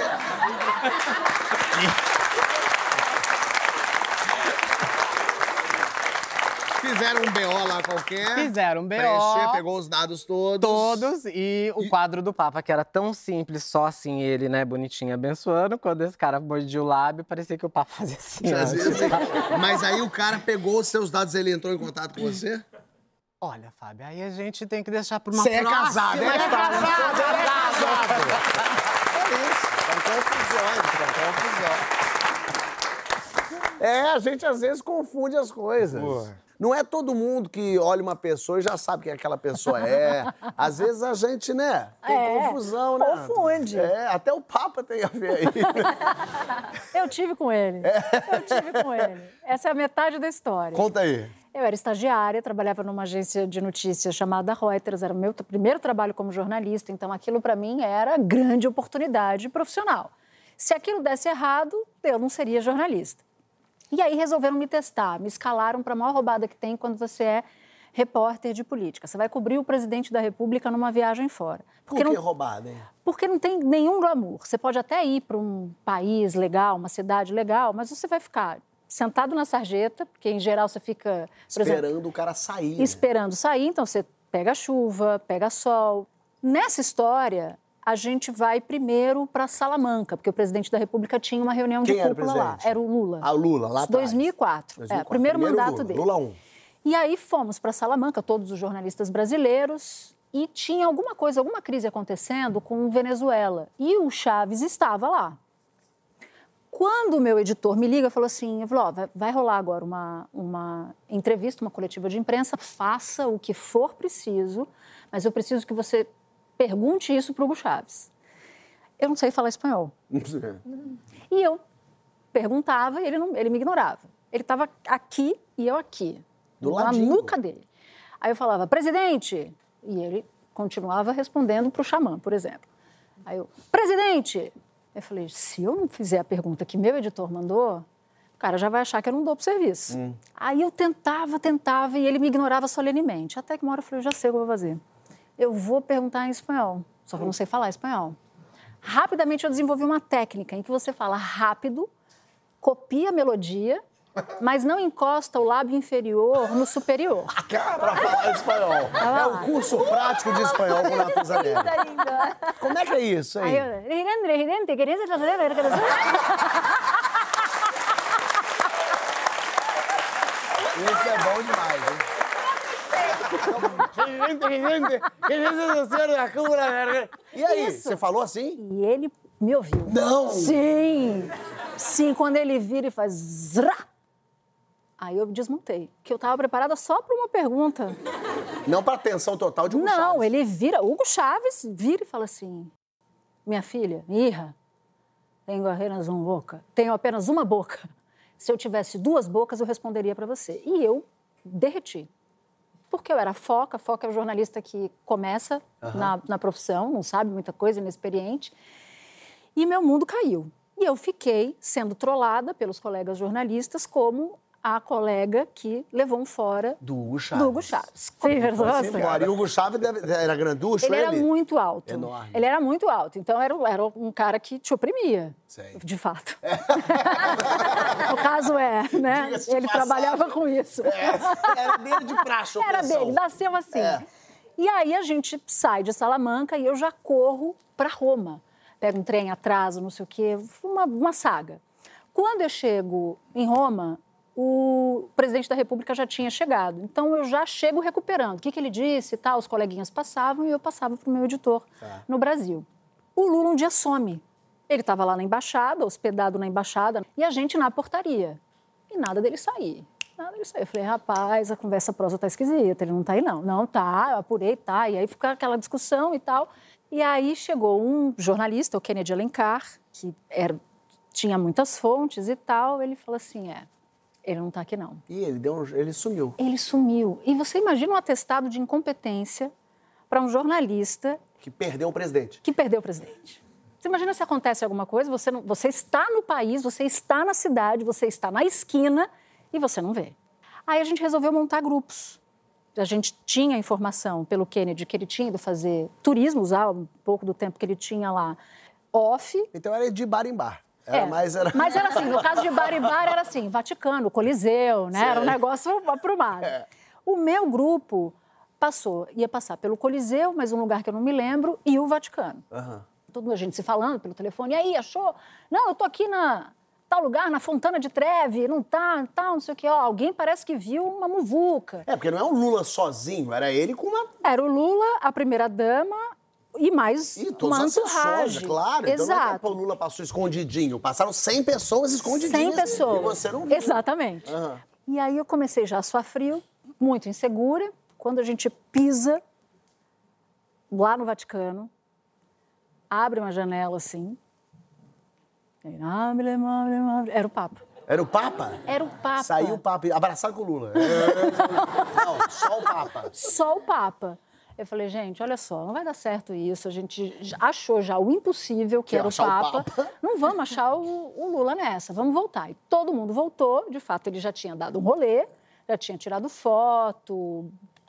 Fizeram um BO lá qualquer. Fizeram um BO. Preencher, pegou os dados todos. Todos, e o quadro do Papa, que era tão simples, só assim, ele, né, bonitinho, abençoando. Quando esse cara mordia o lábio, parecia que o Papa fazia assim. Fazia ó. assim. Mas aí o cara pegou os seus dados, ele entrou em contato com você? Olha, Fábio, aí a gente tem que deixar pra uma Você é próxima casado, é história. casado, é casado. É isso, tá confusão. É, a gente às vezes confunde as coisas. Porra. Não é todo mundo que olha uma pessoa e já sabe quem aquela pessoa é. Às vezes a gente, né, tem confusão, né? Confunde. É, até o Papa tem a ver aí. Eu tive com ele. Eu tive com ele. Essa é a metade da história. Conta aí. Eu era estagiária, trabalhava numa agência de notícias chamada Reuters, era o meu primeiro trabalho como jornalista, então aquilo para mim era grande oportunidade profissional. Se aquilo desse errado, eu não seria jornalista. E aí resolveram me testar, me escalaram para a maior roubada que tem quando você é repórter de política. Você vai cobrir o presidente da República numa viagem fora. Por que roubada, hein? Porque não tem nenhum glamour. Você pode até ir para um país legal, uma cidade legal, mas você vai ficar sentado na sarjeta, porque em geral você fica... Esperando o cara sair. Esperando sair, então você pega chuva, pega sol. Nessa história, a gente vai primeiro para Salamanca, porque o presidente da República tinha uma reunião de cúpula lá. Era o Lula. Ah, o Lula, lá atrás. 2004. Primeiro mandato Lula, dele. Lula 1. E aí fomos para Salamanca, todos os jornalistas brasileiros, e tinha alguma crise acontecendo com Venezuela. E o Chaves estava lá. Quando o meu editor me liga, falou assim, vai rolar agora uma entrevista, uma coletiva de imprensa, faça o que for preciso, mas eu preciso que você pergunte isso para o Hugo Chaves. Eu não sei falar espanhol. E eu perguntava e ele me ignorava. Ele estava aqui e eu aqui. Na nuca dele. Aí eu falava, presidente! E ele continuava respondendo para o xamã, por exemplo. Aí eu, presidente! Eu falei, se eu não fizer a pergunta que meu editor mandou, o cara já vai achar que eu não dou pro serviço. Aí eu tentava e ele me ignorava solenemente. Até que uma hora eu falei, eu já sei o que eu vou fazer. Eu vou perguntar em espanhol, só que eu não sei falar espanhol. Rapidamente eu desenvolvi uma técnica em que você fala rápido, copia a melodia, mas não encosta o lábio inferior no superior. Para falar espanhol. É o curso prático de espanhol com Nathan Zanelli. Como é que é isso, hein? Isso é bom demais, hein? E aí, você falou assim? E ele me ouviu. Não! Sim, quando ele vira e faz... Zrá! Aí eu desmontei, que eu estava preparada só para uma pergunta. Não para atenção total de Hugo Chaves. Não, ele vira, Hugo Chaves vira e fala assim, minha filha, hija, tenho apenas uma boca. Se eu tivesse duas bocas, eu responderia para você. E eu derreti. Porque eu era foca é o jornalista que começa na profissão, não sabe muita coisa, inexperiente. E meu mundo caiu. E eu fiquei sendo trollada pelos colegas jornalistas como a colega que levou um fora do Hugo Chaves. Sim, e o Hugo Chaves era granducho, ele? Era muito alto. Enorme. Ele era muito alto. Então, era um cara que te oprimia, de fato. O caso né? Ele trabalhava com isso. Era dele de praxe, Era dele, nasceu assim. E aí, a gente sai de Salamanca e eu já corro para Roma. Pego um trem, atraso, não sei o quê, uma saga. Quando eu chego em Roma, o presidente da República já tinha chegado. Então, eu já chego recuperando. O que ele disse e tal, os coleguinhas passavam e eu passava para o meu editor no Brasil. O Lula um dia some. Ele estava lá na embaixada, hospedado na embaixada, e a gente na portaria. E nada dele sair. Eu falei, rapaz, a conversa prosa tá esquisita, ele não tá aí não. Não, tá, eu apurei, tá. E aí fica aquela discussão e tal. E aí chegou um jornalista, o Kennedy Alencar, que tinha muitas fontes e tal, ele falou assim, ele não está aqui, não. E ele sumiu. Ele sumiu. E você imagina um atestado de incompetência para um jornalista... Que perdeu o presidente. Você imagina se acontece alguma coisa, você está no país, você está na cidade, você está na esquina e você não vê. Aí a gente resolveu montar grupos. A gente tinha informação pelo Kennedy que ele tinha ido fazer turismo, usar um pouco do tempo que ele tinha lá, off. Então era de bar em bar. Mas era assim, no caso de bar e bar era assim, Vaticano, Coliseu, né? Era um negócio aprumado. O meu grupo ia passar pelo Coliseu, mas um lugar que eu não me lembro, e o Vaticano. Toda a gente se falando pelo telefone, e aí, achou? Não, eu tô aqui na tal lugar, na Fontana de Trevi, não tá, não sei o quê. Alguém parece que viu uma muvuca. Porque não é o Lula sozinho, era ele com uma... Era o Lula, a primeira-dama... E mais uma entourage. Claro. Exato. Então não é que o Lula passou escondidinho. Passaram 100 pessoas escondidinhas. 100 pessoas. E você não viu. Exatamente. E aí eu comecei já a suar frio, muito insegura. Quando a gente pisa lá no Vaticano, abre uma janela assim. Era o Papa. Era o Papa? Era o Papa. Saiu o Papa, abraçado com o Lula. Não, só o Papa. Só o Papa. Eu falei, gente, olha só, não vai dar certo isso. A gente achou já o impossível, que era o Papa. Não vamos achar o Lula nessa, vamos voltar. E todo mundo voltou. De fato, ele já tinha dado um rolê, já tinha tirado foto,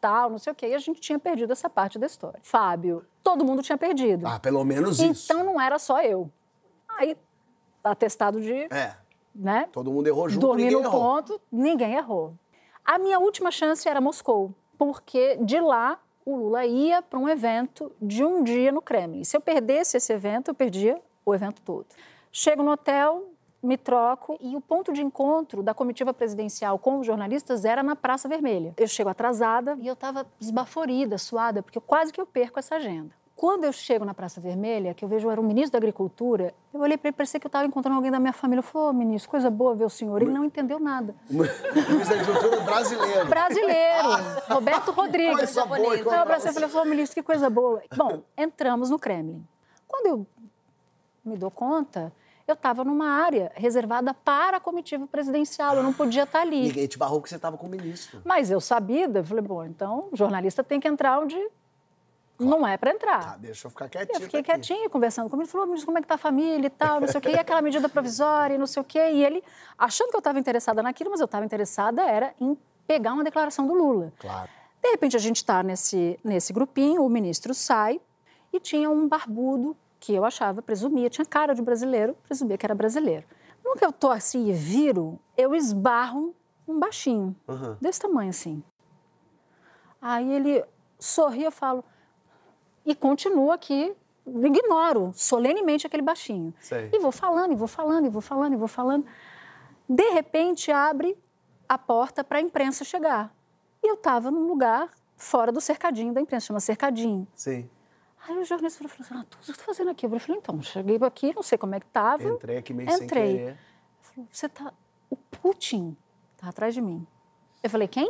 tal, não sei o quê. E a gente tinha perdido essa parte da história. Fábio, todo mundo tinha perdido. Ah, pelo menos isso. Então não era só eu. Aí, atestado de... Né? Todo mundo errou junto, Dormi ninguém no errou. ponto, ninguém errou. A minha última chance era Moscou, porque de lá o Lula ia para um evento de um dia no Kremlin. Se eu perdesse esse evento, eu perdia o evento todo. Chego no hotel, me troco e o ponto de encontro da comitiva presidencial com os jornalistas era na Praça Vermelha. Eu chego atrasada e eu estava esbaforida, suada, porque quase que eu perco essa agenda. Quando eu chego na Praça Vermelha, que eu vejo era o ministro da Agricultura, eu olhei para ele e parecia que eu estava encontrando alguém da minha família. Eu falei, ministro, coisa boa ver o senhor. Ele não entendeu nada. Ministro da Agricultura brasileiro. Brasileiro, Roberto Rodrigues. Coisa boa. Eu abracei e falei, ministro, que coisa boa. Bom, entramos no Kremlin. Quando eu me dou conta, eu estava numa área reservada para a comitiva presidencial, eu não podia estar ali. Ninguém te barrou porque você estava com o ministro. Mas eu sabia, eu falei, bom, então o jornalista tem que entrar onde não é para entrar. Tá, deixa eu ficar quietinho. Eu fiquei quietinha, conversando comigo, ele falou, ministro, como é que tá a família e tal, não sei o quê, e aquela medida provisória e não sei o quê. E ele, achando que eu estava interessada naquilo, mas eu estava interessada era em pegar uma declaração do Lula. Claro. De repente, a gente está nesse grupinho, o ministro sai e tinha um barbudo que eu achava, presumia, tinha cara de brasileiro, presumia que era brasileiro. No que eu tô assim e viro, eu esbarro um baixinho, desse tamanho assim. Aí ele sorri, eu falo... E continuo aqui, ignoro solenemente aquele baixinho. Sei. E vou falando, e vou falando, e vou falando, e vou falando. De repente, abre a porta para a imprensa chegar. E eu estava num lugar fora do cercadinho da imprensa, chama cercadinho. Sim. Aí o jornalista falou assim, o que você está fazendo aqui? Eu falei, então, cheguei aqui, não sei como é que estava. Entrei aqui meio sem querer. Ele falou, o Putin está atrás de mim. Eu falei, quem?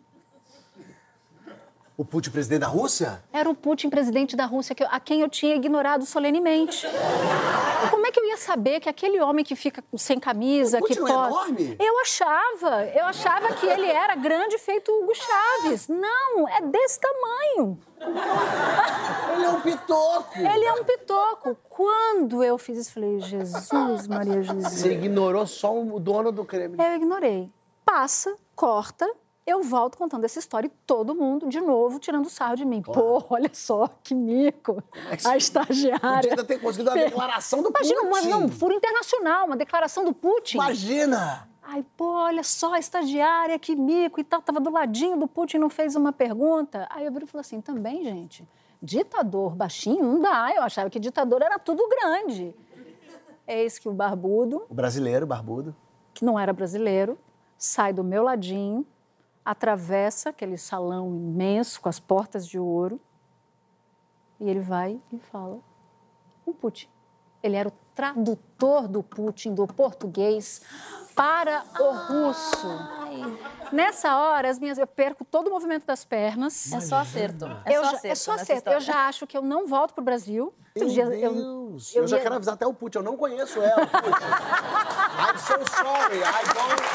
O Putin, presidente da Rússia? Era o Putin, presidente da Rússia, a quem eu tinha ignorado solenemente. Como é que eu ia saber que aquele homem que fica sem camisa... O Putin que não é enorme? Eu achava que ele era grande feito Hugo Chaves. Não, é desse tamanho. Ele é um pitoco. Ele é um pitoco. Quando eu fiz isso, falei, Jesus, Maria José. Você ignorou só o dono do Kremlin. Eu ignorei. Passa, corta... Eu volto contando essa história e todo mundo, de novo, tirando sarro de mim. Pô, olha só, que mico. A estagiária. Podia ter conseguido uma declaração do Putin. Imagina, não, furo internacional, uma declaração do Putin. Imagina! Ai, pô, olha só, a estagiária, que mico e tal. Tava do ladinho do Putin, não fez uma pergunta. Aí eu viro e falei assim, também, gente, ditador baixinho não dá. Eu achava que ditador era tudo grande. Eis que o barbudo... O brasileiro, barbudo. Que não era brasileiro, sai do meu ladinho, atravessa aquele salão imenso com as portas de ouro e ele vai e fala o Putin. Ele era o tradutor do Putin, do português, para o russo. Nessa hora, eu perco todo o movimento das pernas. É só acerto. É só acerto. Eu já acho que eu não volto pro Brasil. Meu Deus! Eu já quero avisar até o Putin. Eu não conheço ela, Putin. I'm so sorry. I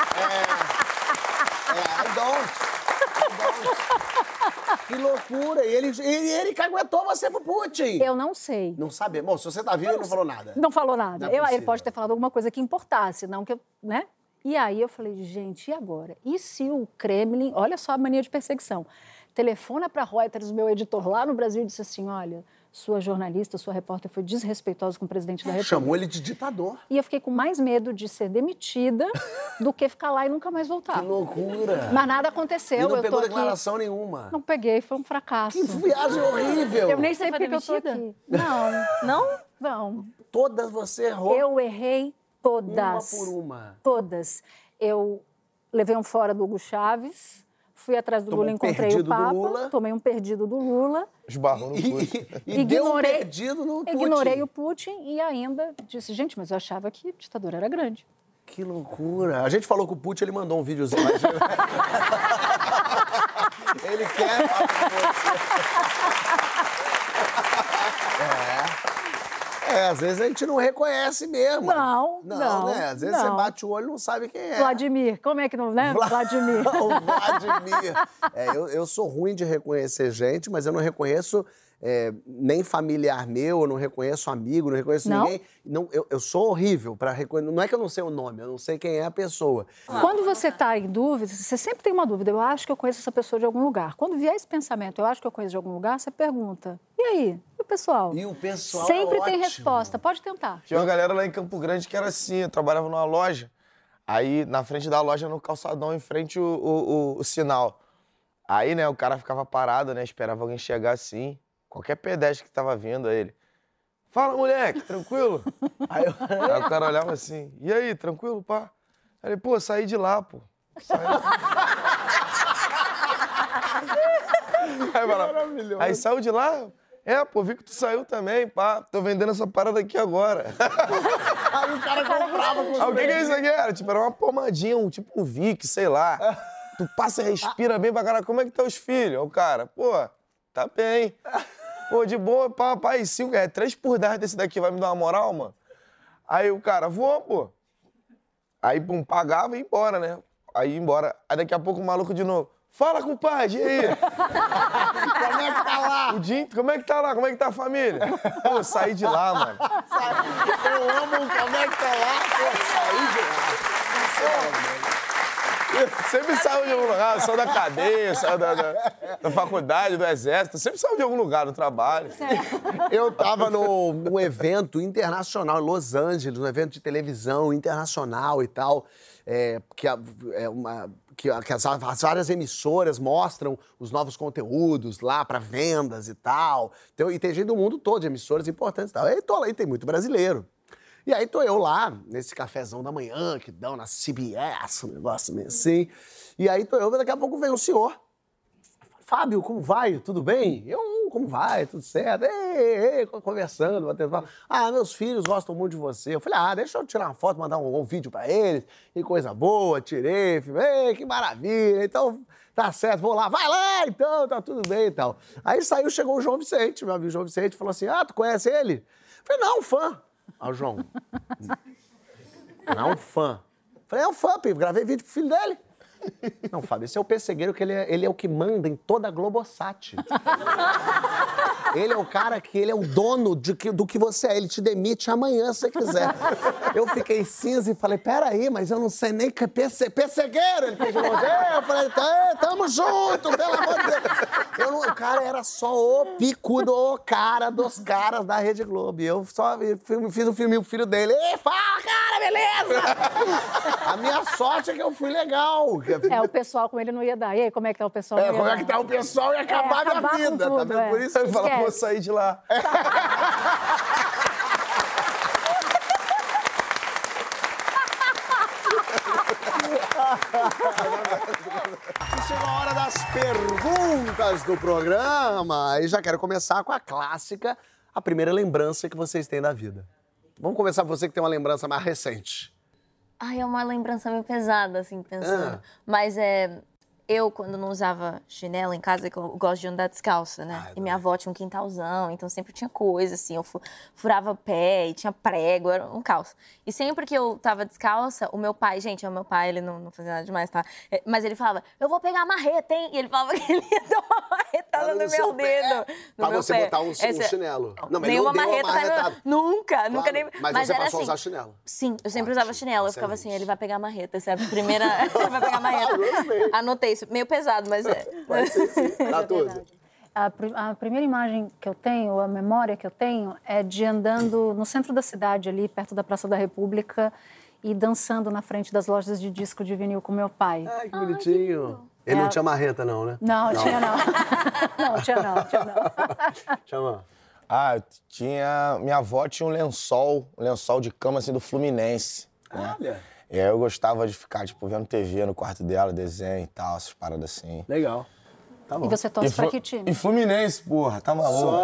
don't. Que loucura! E ele que aguentou você pro Putin. Eu não sei. Não sabe? Bom, se você tá vivo, ele não falou nada. Não falou nada. Não é Ele pode ter falado alguma coisa que importasse, não que eu, né? E aí eu falei, gente, e agora? E se o Kremlin... Olha só a mania de perseguição. Telefona para Reuters, o meu editor lá no Brasil, e disse assim, olha... Sua jornalista, sua repórter foi desrespeitosa com o presidente da República. Chamou ele de ditador. E eu fiquei com mais medo de ser demitida do que ficar lá e nunca mais voltar. Que loucura. Mas nada aconteceu. E não eu pegou tô aqui... declaração nenhuma. Não peguei, foi um fracasso. Que viagem horrível. Eu nem sei Você porque eu foi tô demitida? aqui. Não. Não? Não. Todas você errou. Eu errei todas. Uma por uma. Todas. Eu levei um fora do Hugo Chaves, fui atrás do Tomou Lula, um encontrei perdido o Papa, do Lula. tomei um perdido do Lula. Esbarrou no Putin. E deu um perdido no Putin. Ignorei o Putin e ainda disse, gente, mas eu achava que ditador era grande. Que loucura. A gente falou com o Putin, ele mandou um videozinho. Ele quer falar com você. às vezes a gente não reconhece mesmo. Não, né? Às vezes você bate o olho e não sabe quem é. Vladimir, como é que não, né? Vladimir. O Vladimir. Eu sou ruim de reconhecer gente, mas eu não reconheço nem familiar meu, eu não reconheço amigo, não reconheço ninguém. Não, eu sou horrível para reconhecer. Não é que eu não sei o nome, eu não sei quem é a pessoa. Quando você está em dúvida, você sempre tem uma dúvida. Eu acho que eu conheço essa pessoa de algum lugar. Quando vier esse pensamento, eu acho que eu conheço de algum lugar, você pergunta, e aí? E o pessoal? E o pessoal sempre é tem ótimo. resposta, pode tentar. Tinha uma galera lá em Campo Grande que era assim, eu trabalhava numa loja, aí na frente da loja, no calçadão, em frente o sinal. Aí, né, o cara ficava parado, né, esperava alguém chegar assim, qualquer pedestre que tava vindo, aí ele, fala, moleque, tranquilo? Aí o cara olhava assim, e aí, tranquilo, pá? Aí ele, pô, saí de lá, pô. Aí saiu de lá? Pô, vi que tu saiu também, pá. Tô vendendo essa parada aqui agora. Aí o cara comprava com os O que é isso aqui? Era uma pomadinha, tipo um Vic, sei lá. Tu passa e respira bem pra caralho. Como é que tá os filhos? O cara, pô, tá bem. Pô, de boa, pai, 3 por 10 desse daqui vai me dar uma moral, mano? Aí o cara, vou, pô. Aí, pum, pagava e ia embora, né? Aí ia embora. Aí daqui a pouco o maluco de novo. Fala, compadre, e aí? Como é que tá lá? Como é que tá lá? Como é que tá a família? Pô, saí de lá, mano. Eu amo como é que tá lá, pô, saí de lá. Sempre saiu de algum lugar, saiu da cadeia, saiu da faculdade, do exército, sempre saiu de algum lugar do trabalho. Eu tava num evento internacional em Los Angeles, um evento de televisão internacional e tal, que as várias emissoras mostram os novos conteúdos lá para vendas e tal. Então, e tem gente do mundo todo, de emissoras importantes e tal. Aí tô lá e tem muito brasileiro. E aí tô eu lá, nesse cafezão da manhã, que dão na CBS, um negócio meio assim. E aí tô eu, daqui a pouco vem um senhor. Fábio, como vai? Tudo bem? Eu, como vai? Tudo certo? Ei, conversando, batendo papo. Meus filhos gostam muito de você. Eu falei, deixa eu tirar uma foto, mandar um vídeo pra eles. Que coisa boa, tirei, falei, que maravilha. Então, tá certo, vou lá. Vai lá, então, tá tudo bem e tal. Aí saiu, chegou o João Vicente, meu amigo João Vicente, falou assim, tu conhece ele? Eu falei, não, fã. Aí o João, não, fã. Falei, é um fã, Pipo, gravei vídeo pro filho dele. Não, Fábio, esse é o pessegueiro que ele é o que manda em toda a Globosat. Ele é o cara que ele é o dono do que você é. Ele te demite amanhã, se você quiser. Eu fiquei cinza e falei, peraí, mas eu não sei nem que é pessegueiro. Ele fez de novo. Eu falei, tamo junto, pelo amor de Deus. O cara era só o picudo, o cara dos caras da Rede Globo. E eu só fiz um filminho pro filho dele. Ei, fala, cara, beleza? A minha sorte é que eu fui legal. O pessoal com ele não ia dar. E aí, como é que tá o pessoal? Como é que tá o pessoal e acabar a minha vida, tudo, tá vendo? Por isso Ele fala, pô, saí de lá. Chegou a hora das perguntas do programa. E já quero começar com a clássica, a primeira lembrança que vocês têm da vida. Vamos começar com você que tem uma lembrança mais recente. É uma lembrança meio pesada, assim, pensando. Mas eu, quando não usava chinelo em casa, que eu gosto de andar descalça, né? E minha avó tinha um quintalzão, então sempre tinha coisa, assim. Eu furava pé e tinha prego, era um caos. E sempre que eu tava descalça, o meu pai... Gente, é o meu pai, ele não fazia nada demais, tá? Mas ele falava, eu vou pegar a marreta, hein? E ele falava que ele ia dar uma marretada no meu dedo. Pra você botar um chinelo. Não, mas nenhuma marreta. Nunca nem... Mas você passou a usar chinelo? Sim, eu sempre usava chinelo. Eu ficava assim, ele vai pegar a marreta. Essa é a primeira... ele vai pegar a marreta. Anotei. Meio pesado, mas Pode ser, sim. Tá tudo. A primeira imagem que eu tenho, a memória que eu tenho, é de andando no centro da cidade, ali perto da Praça da República, e dançando na frente das lojas de disco de vinil com meu pai. Ai, que bonitinho. Ele não tinha marreta, não, né? Não, tinha não. Não, tinha não. Chama. Minha avó tinha um lençol de cama, assim, do Fluminense. Né? Olha. E aí eu gostava de ficar, vendo TV no quarto dela, desenho e tal, essas paradas assim. Legal. Tá bom. E você torce pra que time? E Fluminense, porra, tá maluco?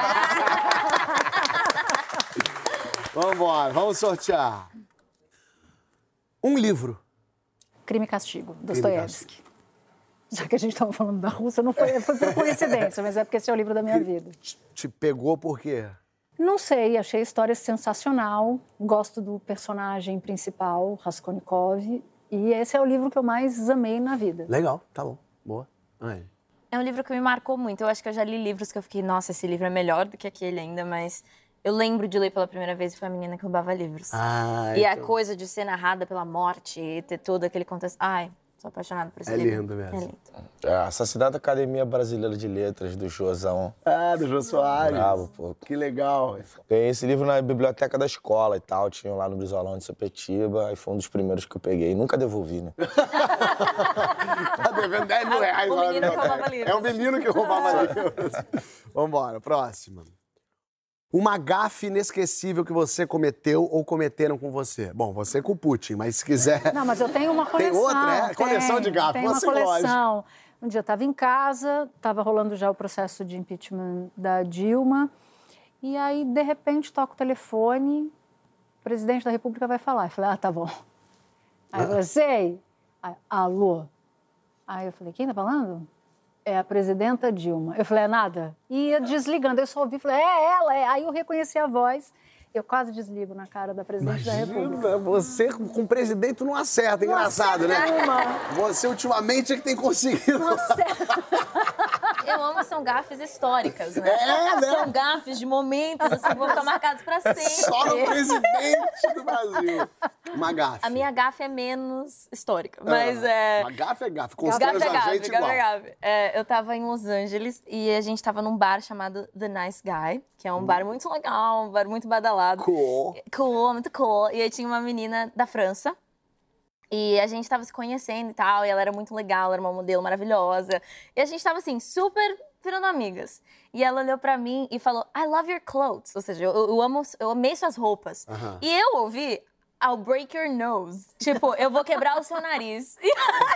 Vambora, vamos sortear. Um livro. Crime e Castigo, Dostoiévski. Já que a gente estava falando da Rússia, não foi por coincidência, mas é porque esse é o livro da minha vida. Te pegou por quê? Não sei, achei a história sensacional. Gosto do personagem principal, Raskolnikov. E esse é o livro que eu mais amei na vida. Legal, tá bom. Boa. Aí. É um livro que me marcou muito. Eu acho que eu já li livros que eu fiquei, nossa, esse livro é melhor do que aquele ainda, mas eu lembro de ler pela primeira vez e foi a menina que roubava livros. E a coisa de ser narrada pela morte e ter todo aquele contexto. Ai, sou apaixonada por esse livro. É lindo mesmo. É lindo. Assassinado Academia Brasileira de Letras, do Josão. Do Jô Soares. Bravo, pô. Que legal. Ganhei esse livro na biblioteca da escola e tal, tinha lá no Brizolão de Sepetiba, aí foi um dos primeiros que eu peguei. Nunca devolvi, né? Tá devendo 10 mil reais O lá na menino que biblioteca. roubava livros. É o menino que roubava livros. Vambora, próxima. Uma gafe inesquecível que você cometeu ou cometeram com você. Bom, você com o Putin, mas se quiser... Não, mas eu tenho uma coleção. Tem outra, é? Coleção de gafe, Tem você uma coleção. Um dia eu estava em casa, estava rolando já o processo de impeachment da Dilma, e aí, de repente, toca o telefone, o presidente da República vai falar. Eu falei, tá bom. Aí eu falei, Aí, alô? Aí eu falei, quem tá falando? É a presidenta Dilma. Eu falei, é nada? E ia desligando, eu só ouvi, falei, é ela, é. Aí eu reconheci a voz, eu quase desligo na cara da presidente da República. Você com o presidente não acerta, engraçado, né? Você ultimamente é que tem conseguido. Eu amo, são gafes históricas, né? Né? São gafes de momentos, assim, que vão ficar marcados pra sempre. Só no presidente do Brasil. Uma gafe. A minha gafe é menos histórica, mas é... Uma gafe é gafe, Gafe constrange é a gafe, gente gafe igual. é gafe. Eu tava em Los Angeles e a gente tava num bar chamado The Nice Guy, que é um bar muito legal, um bar muito badalado. Cool. Muito cool. E aí tinha uma menina da França. E a gente tava se conhecendo e tal, e ela era muito legal, ela era uma modelo maravilhosa. E a gente tava, assim, super virando amigas. E ela olhou pra mim e falou, I love your clothes. Ou seja, eu amei suas roupas. E eu ouvi, I'll break your nose. Tipo, eu vou quebrar o seu nariz. E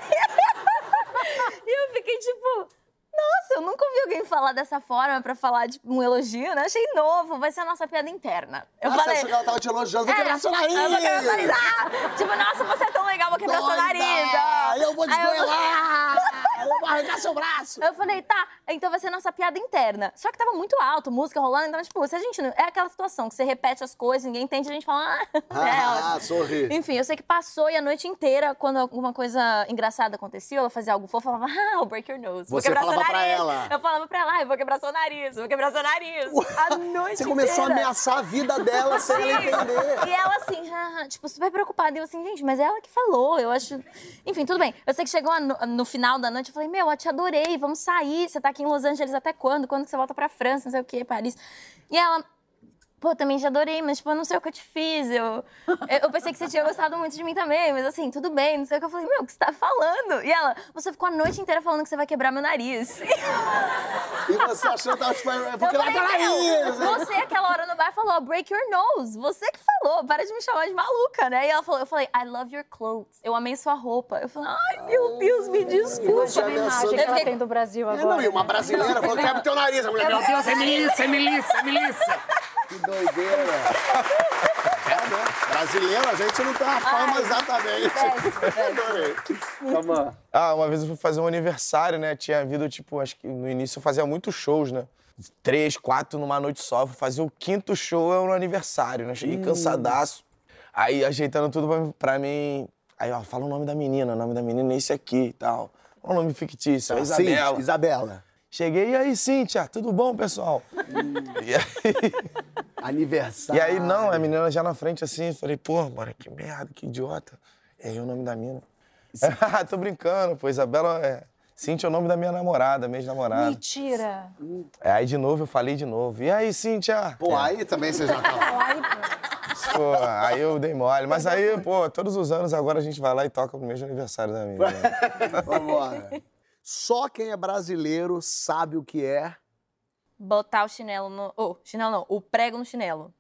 eu fiquei, tipo... Nossa, eu nunca ouvi alguém falar dessa forma pra falar de um elogio, né? Achei novo, vai ser a nossa piada interna. Eu Nossa, falei... achou que ela tava te elogiando, vou quebrar seu nariz! Eu vou quebrar seu nariz! Tipo, nossa, você é tão legal, vou quebrar seu nariz! Eu vou desgoelar! Eu vou arrancar seu braço! Eu falei, tá, então vai ser a nossa piada interna. Só que tava muito alto, música rolando, então, tipo, se a gente não... É aquela situação que você repete as coisas, ninguém entende, a gente fala... Sorri. Enfim, eu sei que passou e a noite inteira, quando alguma coisa engraçada acontecia, ela fazia algo fofo, eu falava, I'll break your nose. Vou Você quebrar seu falava nariz. pra ela. Eu falava pra ela, eu vou quebrar seu nariz, vou quebrar seu nariz. A noite Você começou a inteira. ameaçar a vida dela sem ela entender. E ela assim, tipo, super preocupada. E eu assim, gente, mas é ela que falou, eu acho... Enfim, tudo bem. Eu sei que chegou no final da noite, eu falei, eu te adorei, vamos sair. Você tá aqui em Los Angeles até quando? Quando que você volta pra França, não sei o quê, Paris. E ela... Pô, também te adorei, mas, tipo, eu não sei o que eu te fiz. Eu pensei que você tinha gostado muito de mim também, mas, assim, tudo bem, não sei o que. Eu falei, o que você tá falando? E ela, você ficou a noite inteira falando que você vai quebrar meu nariz. E você achou que tava te falando, porque lá tá nariz! Você, aquela hora no bar, falou, break your nose. Você que falou, para de me chamar de maluca, né? E ela falou, eu falei, I love your clothes. Eu amei sua roupa. Eu falei, ai, meu Deus, me desculpa. Você a imagem que ela tem do Brasil agora. Não, e uma brasileira falou, quebra teu nariz. A mulher, meu Deus, é milícia, é milícia, é milícia. Que doideira. Né? Brasileiro, a gente não tem uma fama exatamente. Adorei. Vamos. Uma vez eu fui fazer um aniversário, né? Tinha havido, tipo, acho que no início eu fazia muitos shows, né? 3, 4 numa noite só. Eu fui fazer o 5º show no aniversário, né? Cheguei cansadaço. Aí, ajeitando tudo pra mim... Aí, fala o nome da menina. O nome da menina é esse aqui e tal. Qual o nome fictício? É Isabela. Sim, Isabela. Cheguei, e aí, Cíntia? Tudo bom, pessoal? E aí... Aniversário. E aí, não, a menina já na frente, assim, falei, pô, mano, que merda, que idiota. E aí, o nome da mina. Tô brincando, pô, Isabela Cíntia é o nome da minha namorada, minha ex-namorada. Mentira! Aí, de novo, eu falei de novo. E aí, Cíntia? Pô, aí também você já tava... Pô, aí eu dei mole. Mas aí, pô, todos os anos agora a gente vai lá e toca no mesmo aniversário da menina. Vambora. Só quem é brasileiro sabe o que é... Botar o chinelo no... chinelo não, o prego no chinelo.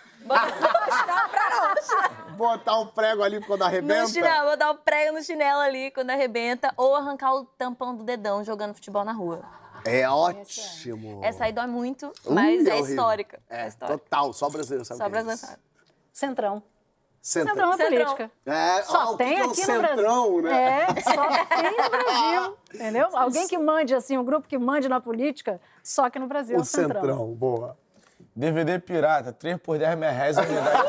Botar o prego ali quando arrebenta? No chinelo, botar o prego no chinelo ali quando arrebenta, ou arrancar o tampão do dedão jogando futebol na rua. É ótimo. Essa aí dói muito, mas é horrível. histórica. É, histórica. total. Só brasileiro sabe Só o que é brasileiro isso. sabe. Centrão. Centrão. Centrão é política. É, Só o tem que é aqui um no Brasil. centrão, né? É, só tem no Brasil, entendeu? Alguém que mande, assim, um grupo que mande na política, só que no Brasil é O o Centrão. centrão, boa. DVD pirata, 3 por 10 reais, unidade.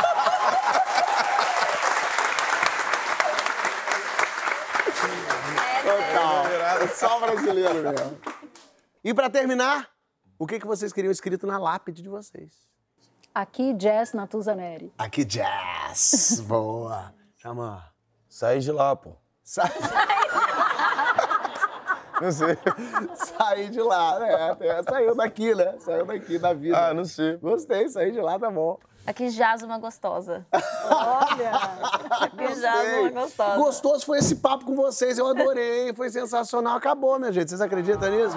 Total. Só brasileiro mesmo. E pra terminar, o que vocês queriam escrito na lápide de vocês? Aqui, Jazz Natuzaneri. Aqui, Jazz. Boa. Chama. Saí de lá, pô. Não sei. Saí de lá, né? Saiu daqui, né? Saiu daqui da vida. Ah, não sei. Gostei, saí de lá, tá bom. Aqui jaz uma gostosa. Olha! Aqui jaz uma gostosa. Gostoso foi esse papo com vocês, eu adorei, foi sensacional. Acabou, minha gente, vocês acreditam nisso?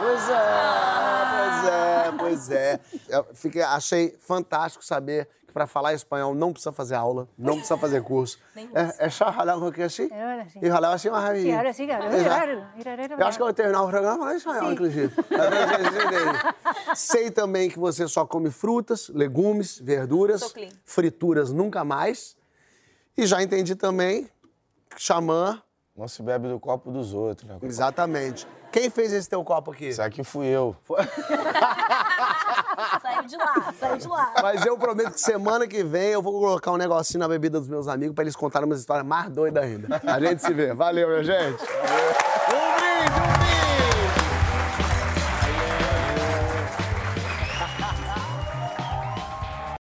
Pois é. Achei fantástico saber que para falar espanhol não precisa fazer aula, não precisa fazer curso. É só falar com o que assim? E falar assim, mas... Sim, agora sim, cara. Eu acho que eu vou terminar o programa falando espanhol, inclusive. Sei também que você só come frutas, legumes, verduras, frituras nunca mais. E já entendi também que xamã... Não se bebe do copo dos outros, né? Exatamente. Quem fez esse teu copo aqui? Isso aqui fui eu. Saiu de lá, saiu de lá. Mas eu prometo que semana que vem eu vou colocar um negocinho na bebida dos meus amigos pra eles contarem umas histórias mais doidas ainda. A gente se vê. Valeu, minha gente. Um brinde!